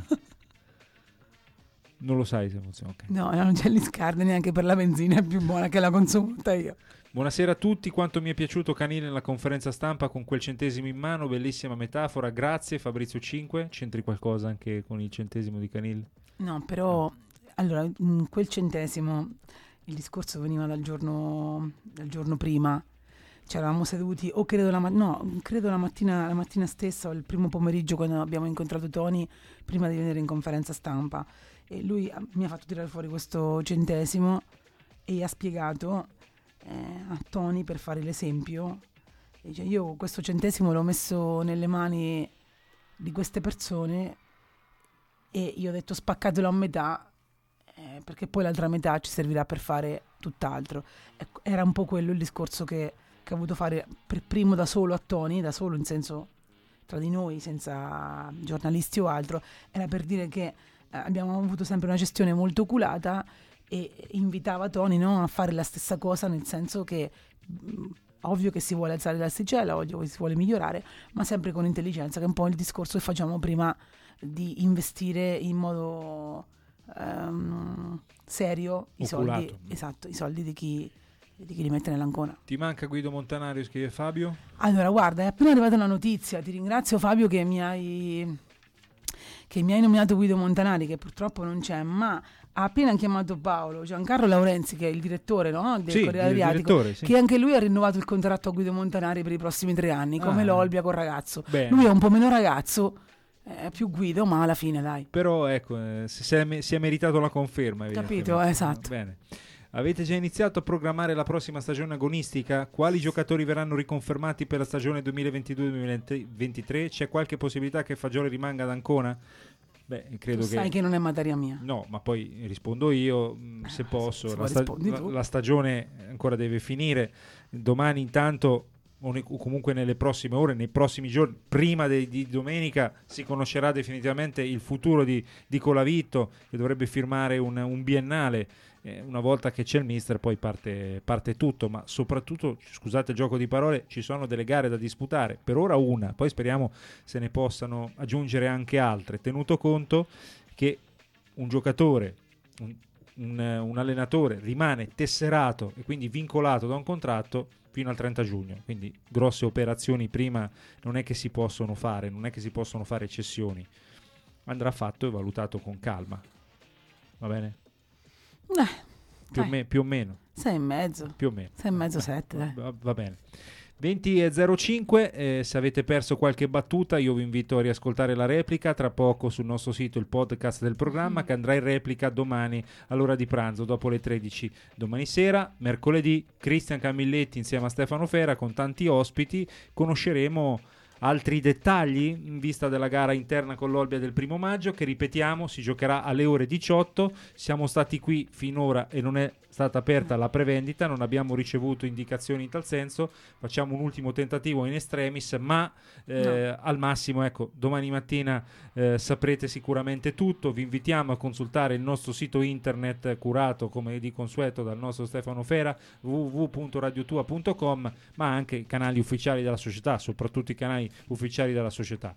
S5: Non lo sai se funziona. Okay.
S4: No, la Nocellis Card neanche per la benzina è più buona che la consumo tutta io.
S5: Buonasera a tutti, quanto mi è piaciuto Canile nella conferenza stampa con quel centesimo in mano, bellissima metafora, grazie Fabrizio cinque, c'entri qualcosa anche con il centesimo di Canile?
S4: No, però allora in quel centesimo il discorso veniva dal giorno, dal giorno prima, c'eravamo seduti o credo la, no, credo la mattina la mattina stessa o il primo pomeriggio quando abbiamo incontrato Tony prima di venire in conferenza stampa e lui mi ha fatto tirare fuori questo centesimo e ha spiegato eh, a Tony per fare l'esempio e dice, io questo centesimo l'ho messo nelle mani di queste persone e io ho detto spaccatelo a metà eh, perché poi l'altra metà ci servirà per fare tutt'altro. Ecco, era un po' quello il discorso che che ha voluto fare per primo da solo a Tony, da solo in senso tra di noi, senza giornalisti o altro, era per dire che eh, abbiamo avuto sempre una gestione molto oculata e invitava Tony, no, a fare la stessa cosa, nel senso che mh, ovvio che si vuole alzare l'asticella, ovvio che si vuole migliorare, ma sempre con intelligenza, che è un po' il discorso che facciamo prima di investire in modo um, serio i
S5: oculato.
S4: soldi, esatto, i soldi di chi di chi li mette nell'ancona.
S5: Ti manca Guido Montanario, scrive Fabio?
S4: Allora guarda, è appena arrivata una notizia, ti ringrazio Fabio che mi hai che mi hai nominato Guido Montanari, che purtroppo non c'è, ma ha appena chiamato Paolo Giancarlo Laurenzi, che è il direttore, no, del
S5: sì,
S4: Corriere Adriatico, sì. Che anche lui ha rinnovato il contratto a Guido Montanari per i prossimi tre anni, come ah, l'Olbia col ragazzo. Bene. Lui è un po' meno ragazzo, è più Guido, ma alla fine dai.
S5: Però ecco, eh, si, è, si è meritato la conferma.
S4: Capito, esatto.
S5: Bene. Avete già iniziato a programmare la prossima stagione agonistica? Quali giocatori verranno riconfermati per la stagione duemilaventidue duemilaventitré? C'è qualche possibilità che Fagioli rimanga ad Ancona? Beh, credo
S4: tu
S5: che...
S4: sai che non è materia mia.
S5: No, ma poi rispondo io, se
S4: eh,
S5: posso.
S4: Se
S5: la, sta- la, la stagione ancora deve finire. Domani intanto, o, ne- o comunque nelle prossime ore, nei prossimi giorni, prima de- di domenica, si conoscerà definitivamente il futuro di, di Colavitto, che dovrebbe firmare un, un biennale. Una volta che c'è il mister poi parte, parte tutto, ma soprattutto, scusate il gioco di parole, ci sono delle gare da disputare, per ora una, poi speriamo se ne possano aggiungere anche altre, tenuto conto che un giocatore, un, un, un allenatore rimane tesserato e quindi vincolato da un contratto fino al trenta giugno, quindi grosse operazioni prima non è che si possono fare, non è che si possono fare cessioni, andrà fatto e valutato con calma, va bene?
S4: Eh,
S5: più, o me, più o meno
S4: sei e mezzo
S5: più o meno
S4: sei e mezzo sette dai.
S5: Va, va bene. Venti e zero cinque, eh, se avete perso qualche battuta io vi invito a riascoltare la replica tra poco sul nostro sito, il podcast del programma, mm. che andrà in replica domani all'ora di pranzo dopo le tredici domani sera. Mercoledì Cristian Camilletti insieme a Stefano Fera con tanti ospiti, conosceremo altri dettagli in vista della gara interna con l'Olbia del primo maggio, che ripetiamo si giocherà alle ore diciotto. Siamo stati qui finora e non è stata aperta la prevendita, non abbiamo ricevuto indicazioni in tal senso, facciamo un ultimo tentativo in extremis, ma eh, no. al massimo ecco domani mattina eh, saprete sicuramente tutto. Vi invitiamo a consultare il nostro sito internet curato come di consueto dal nostro Stefano Fera, w w w punto radiotua punto com, ma anche i canali ufficiali della società, soprattutto i canali ufficiali della società.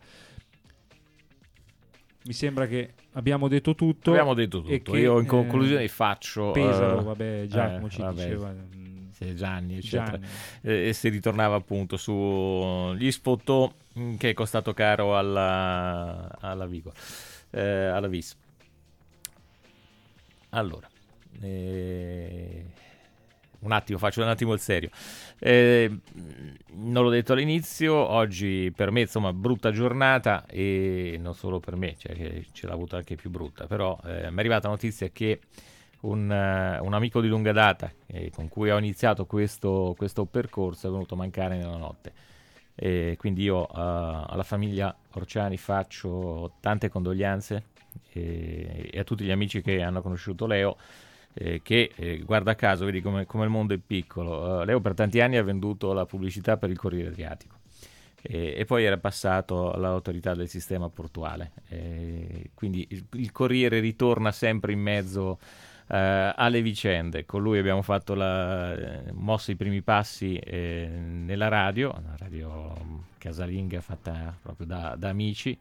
S5: Mi sembra che abbiamo detto tutto.
S3: Abbiamo detto tutto. E che, Io in conclusione eh, faccio.
S5: Pesaro,
S3: uh,
S5: vabbè, Giacomo
S3: eh,
S5: ci
S3: vabbè,
S5: diceva.
S3: Sì, Gianni, eccetera.
S5: Gianni.
S3: Eh, e si ritornava appunto sugli sfottò che è costato caro alla, alla Vigo, eh, alla Vis. Allora, eh, un attimo, faccio un attimo il serio. Eh, non l'ho detto all'inizio, oggi per me insomma brutta giornata, e non solo per me, cioè che ce l'ha avuta anche più brutta, però eh, mi è arrivata la notizia che un, uh, un amico di lunga data eh, con cui ho iniziato questo, questo percorso è venuto a mancare nella notte. E quindi io uh, alla famiglia Orciani faccio tante condoglianze, e, e a tutti gli amici che hanno conosciuto Leo, eh, che eh, guarda caso, vedi come, come il mondo è piccolo. Uh, Leo per tanti anni ha venduto la pubblicità per il Corriere Adriatico e, e poi era passato all'autorità del sistema portuale, e quindi il, il Corriere ritorna sempre in mezzo Uh, alle vicende. Con lui abbiamo fatto la, eh, mosso i primi passi eh, nella radio, una radio casalinga fatta proprio da, da amici,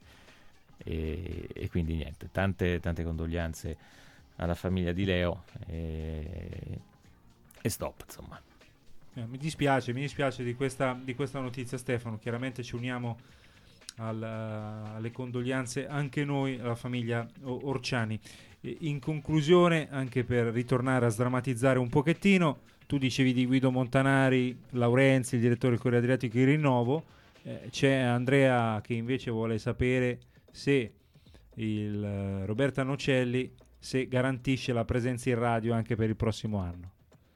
S3: e, e quindi niente, tante, tante condoglianze alla famiglia di Leo, e, e stop, insomma.
S5: Eh, mi dispiace, mi dispiace di questa, di questa notizia, Stefano. Chiaramente ci uniamo al, alle condoglianze anche noi, alla famiglia Orciani. In conclusione, anche per ritornare a sdrammatizzare un pochettino, tu dicevi di Guido Montanari, Laurenzi, il direttore del Corriere Adriatico, il rinnovo. Eh, c'è Andrea che invece vuole sapere se il uh, Roberta Nocelli se garantisce la presenza in radio anche per il prossimo anno.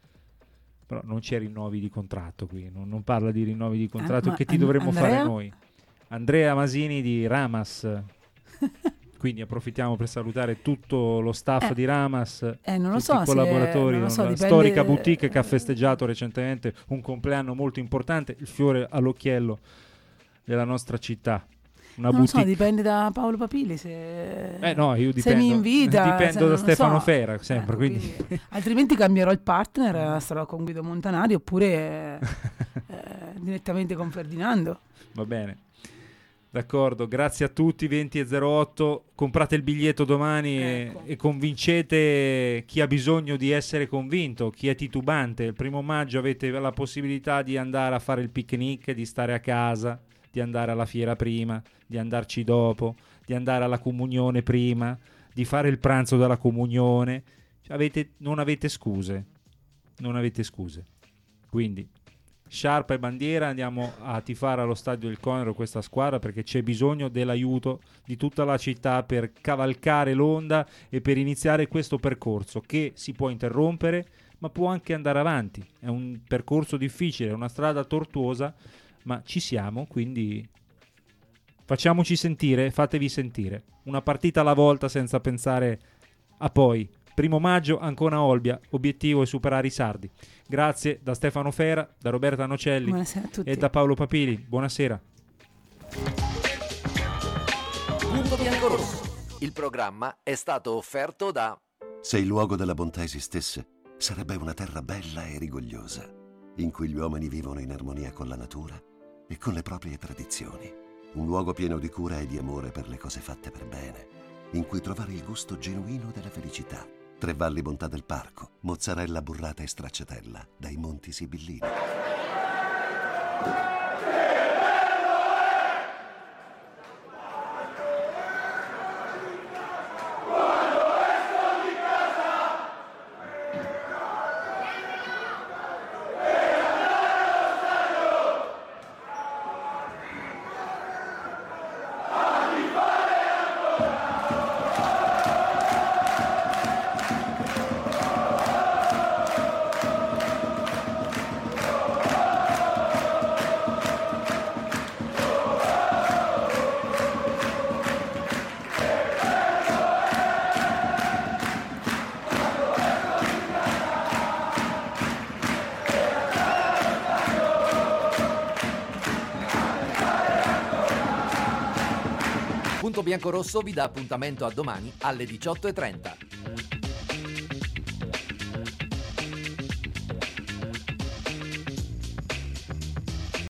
S5: Però non c'è rinnovi di contratto qui, non, non parla di rinnovi di contratto,
S4: ah,
S5: che ti
S4: an-
S5: dovremmo
S4: Andrea?
S5: fare noi. Andrea Masini di Ramas. Quindi approfittiamo per salutare tutto lo staff
S4: eh,
S5: di Ramas,
S4: eh, non lo
S5: tutti
S4: so
S5: i collaboratori,
S4: non lo so,
S5: la
S4: dipende...
S5: storica boutique che ha festeggiato recentemente un compleanno molto importante, il fiore all'occhiello della nostra città. Una
S4: non
S5: boutique.
S4: lo so, dipende da Paolo Papili se,
S5: eh no, io dipendo,
S4: se mi invita,
S5: dipendo
S4: se
S5: da Stefano
S4: so.
S5: Fera sempre,
S4: ecco,
S5: quindi.
S4: quindi altrimenti cambierò il partner, sarò con Guido Montanari oppure eh, direttamente con Ferdinando.
S5: Va bene. D'accordo, grazie a tutti. Venti e zero otto, comprate il biglietto domani, ecco. e, e convincete chi ha bisogno di essere convinto, chi è titubante. Il primo maggio avete la possibilità di andare a fare il picnic, di stare a casa, di andare alla fiera prima, di andarci dopo, di andare alla comunione prima, di fare il pranzo della comunione. Avete, non avete scuse, non avete scuse. Quindi sciarpa e bandiera, andiamo a tifare allo stadio del Conero questa squadra, perché c'è bisogno dell'aiuto di tutta la città per cavalcare l'onda e per iniziare questo percorso che si può interrompere ma può anche andare avanti. È un percorso difficile, è una strada tortuosa, ma ci siamo, quindi facciamoci sentire, fatevi sentire. Una partita alla volta senza pensare a poi. Primo maggio, Ancona Olbia, obiettivo è superare i sardi. Grazie da Stefano Fera, da Roberta Nocelli e da Paolo Papili. Buonasera.
S1: Punto bianco-rosso. Il programma è stato offerto da...
S2: Se il luogo della bontà esistesse, sarebbe una terra bella e rigogliosa, in cui gli uomini vivono in armonia con la natura e con le proprie tradizioni. Un luogo pieno di cura e di amore per le cose fatte per bene, in cui trovare il gusto genuino della felicità. Tre Valli Bontà del Parco, mozzarella burrata e stracciatella dai Monti Sibillini.
S1: Punto Bianco-Rosso vi dà appuntamento a domani alle diciotto e trenta.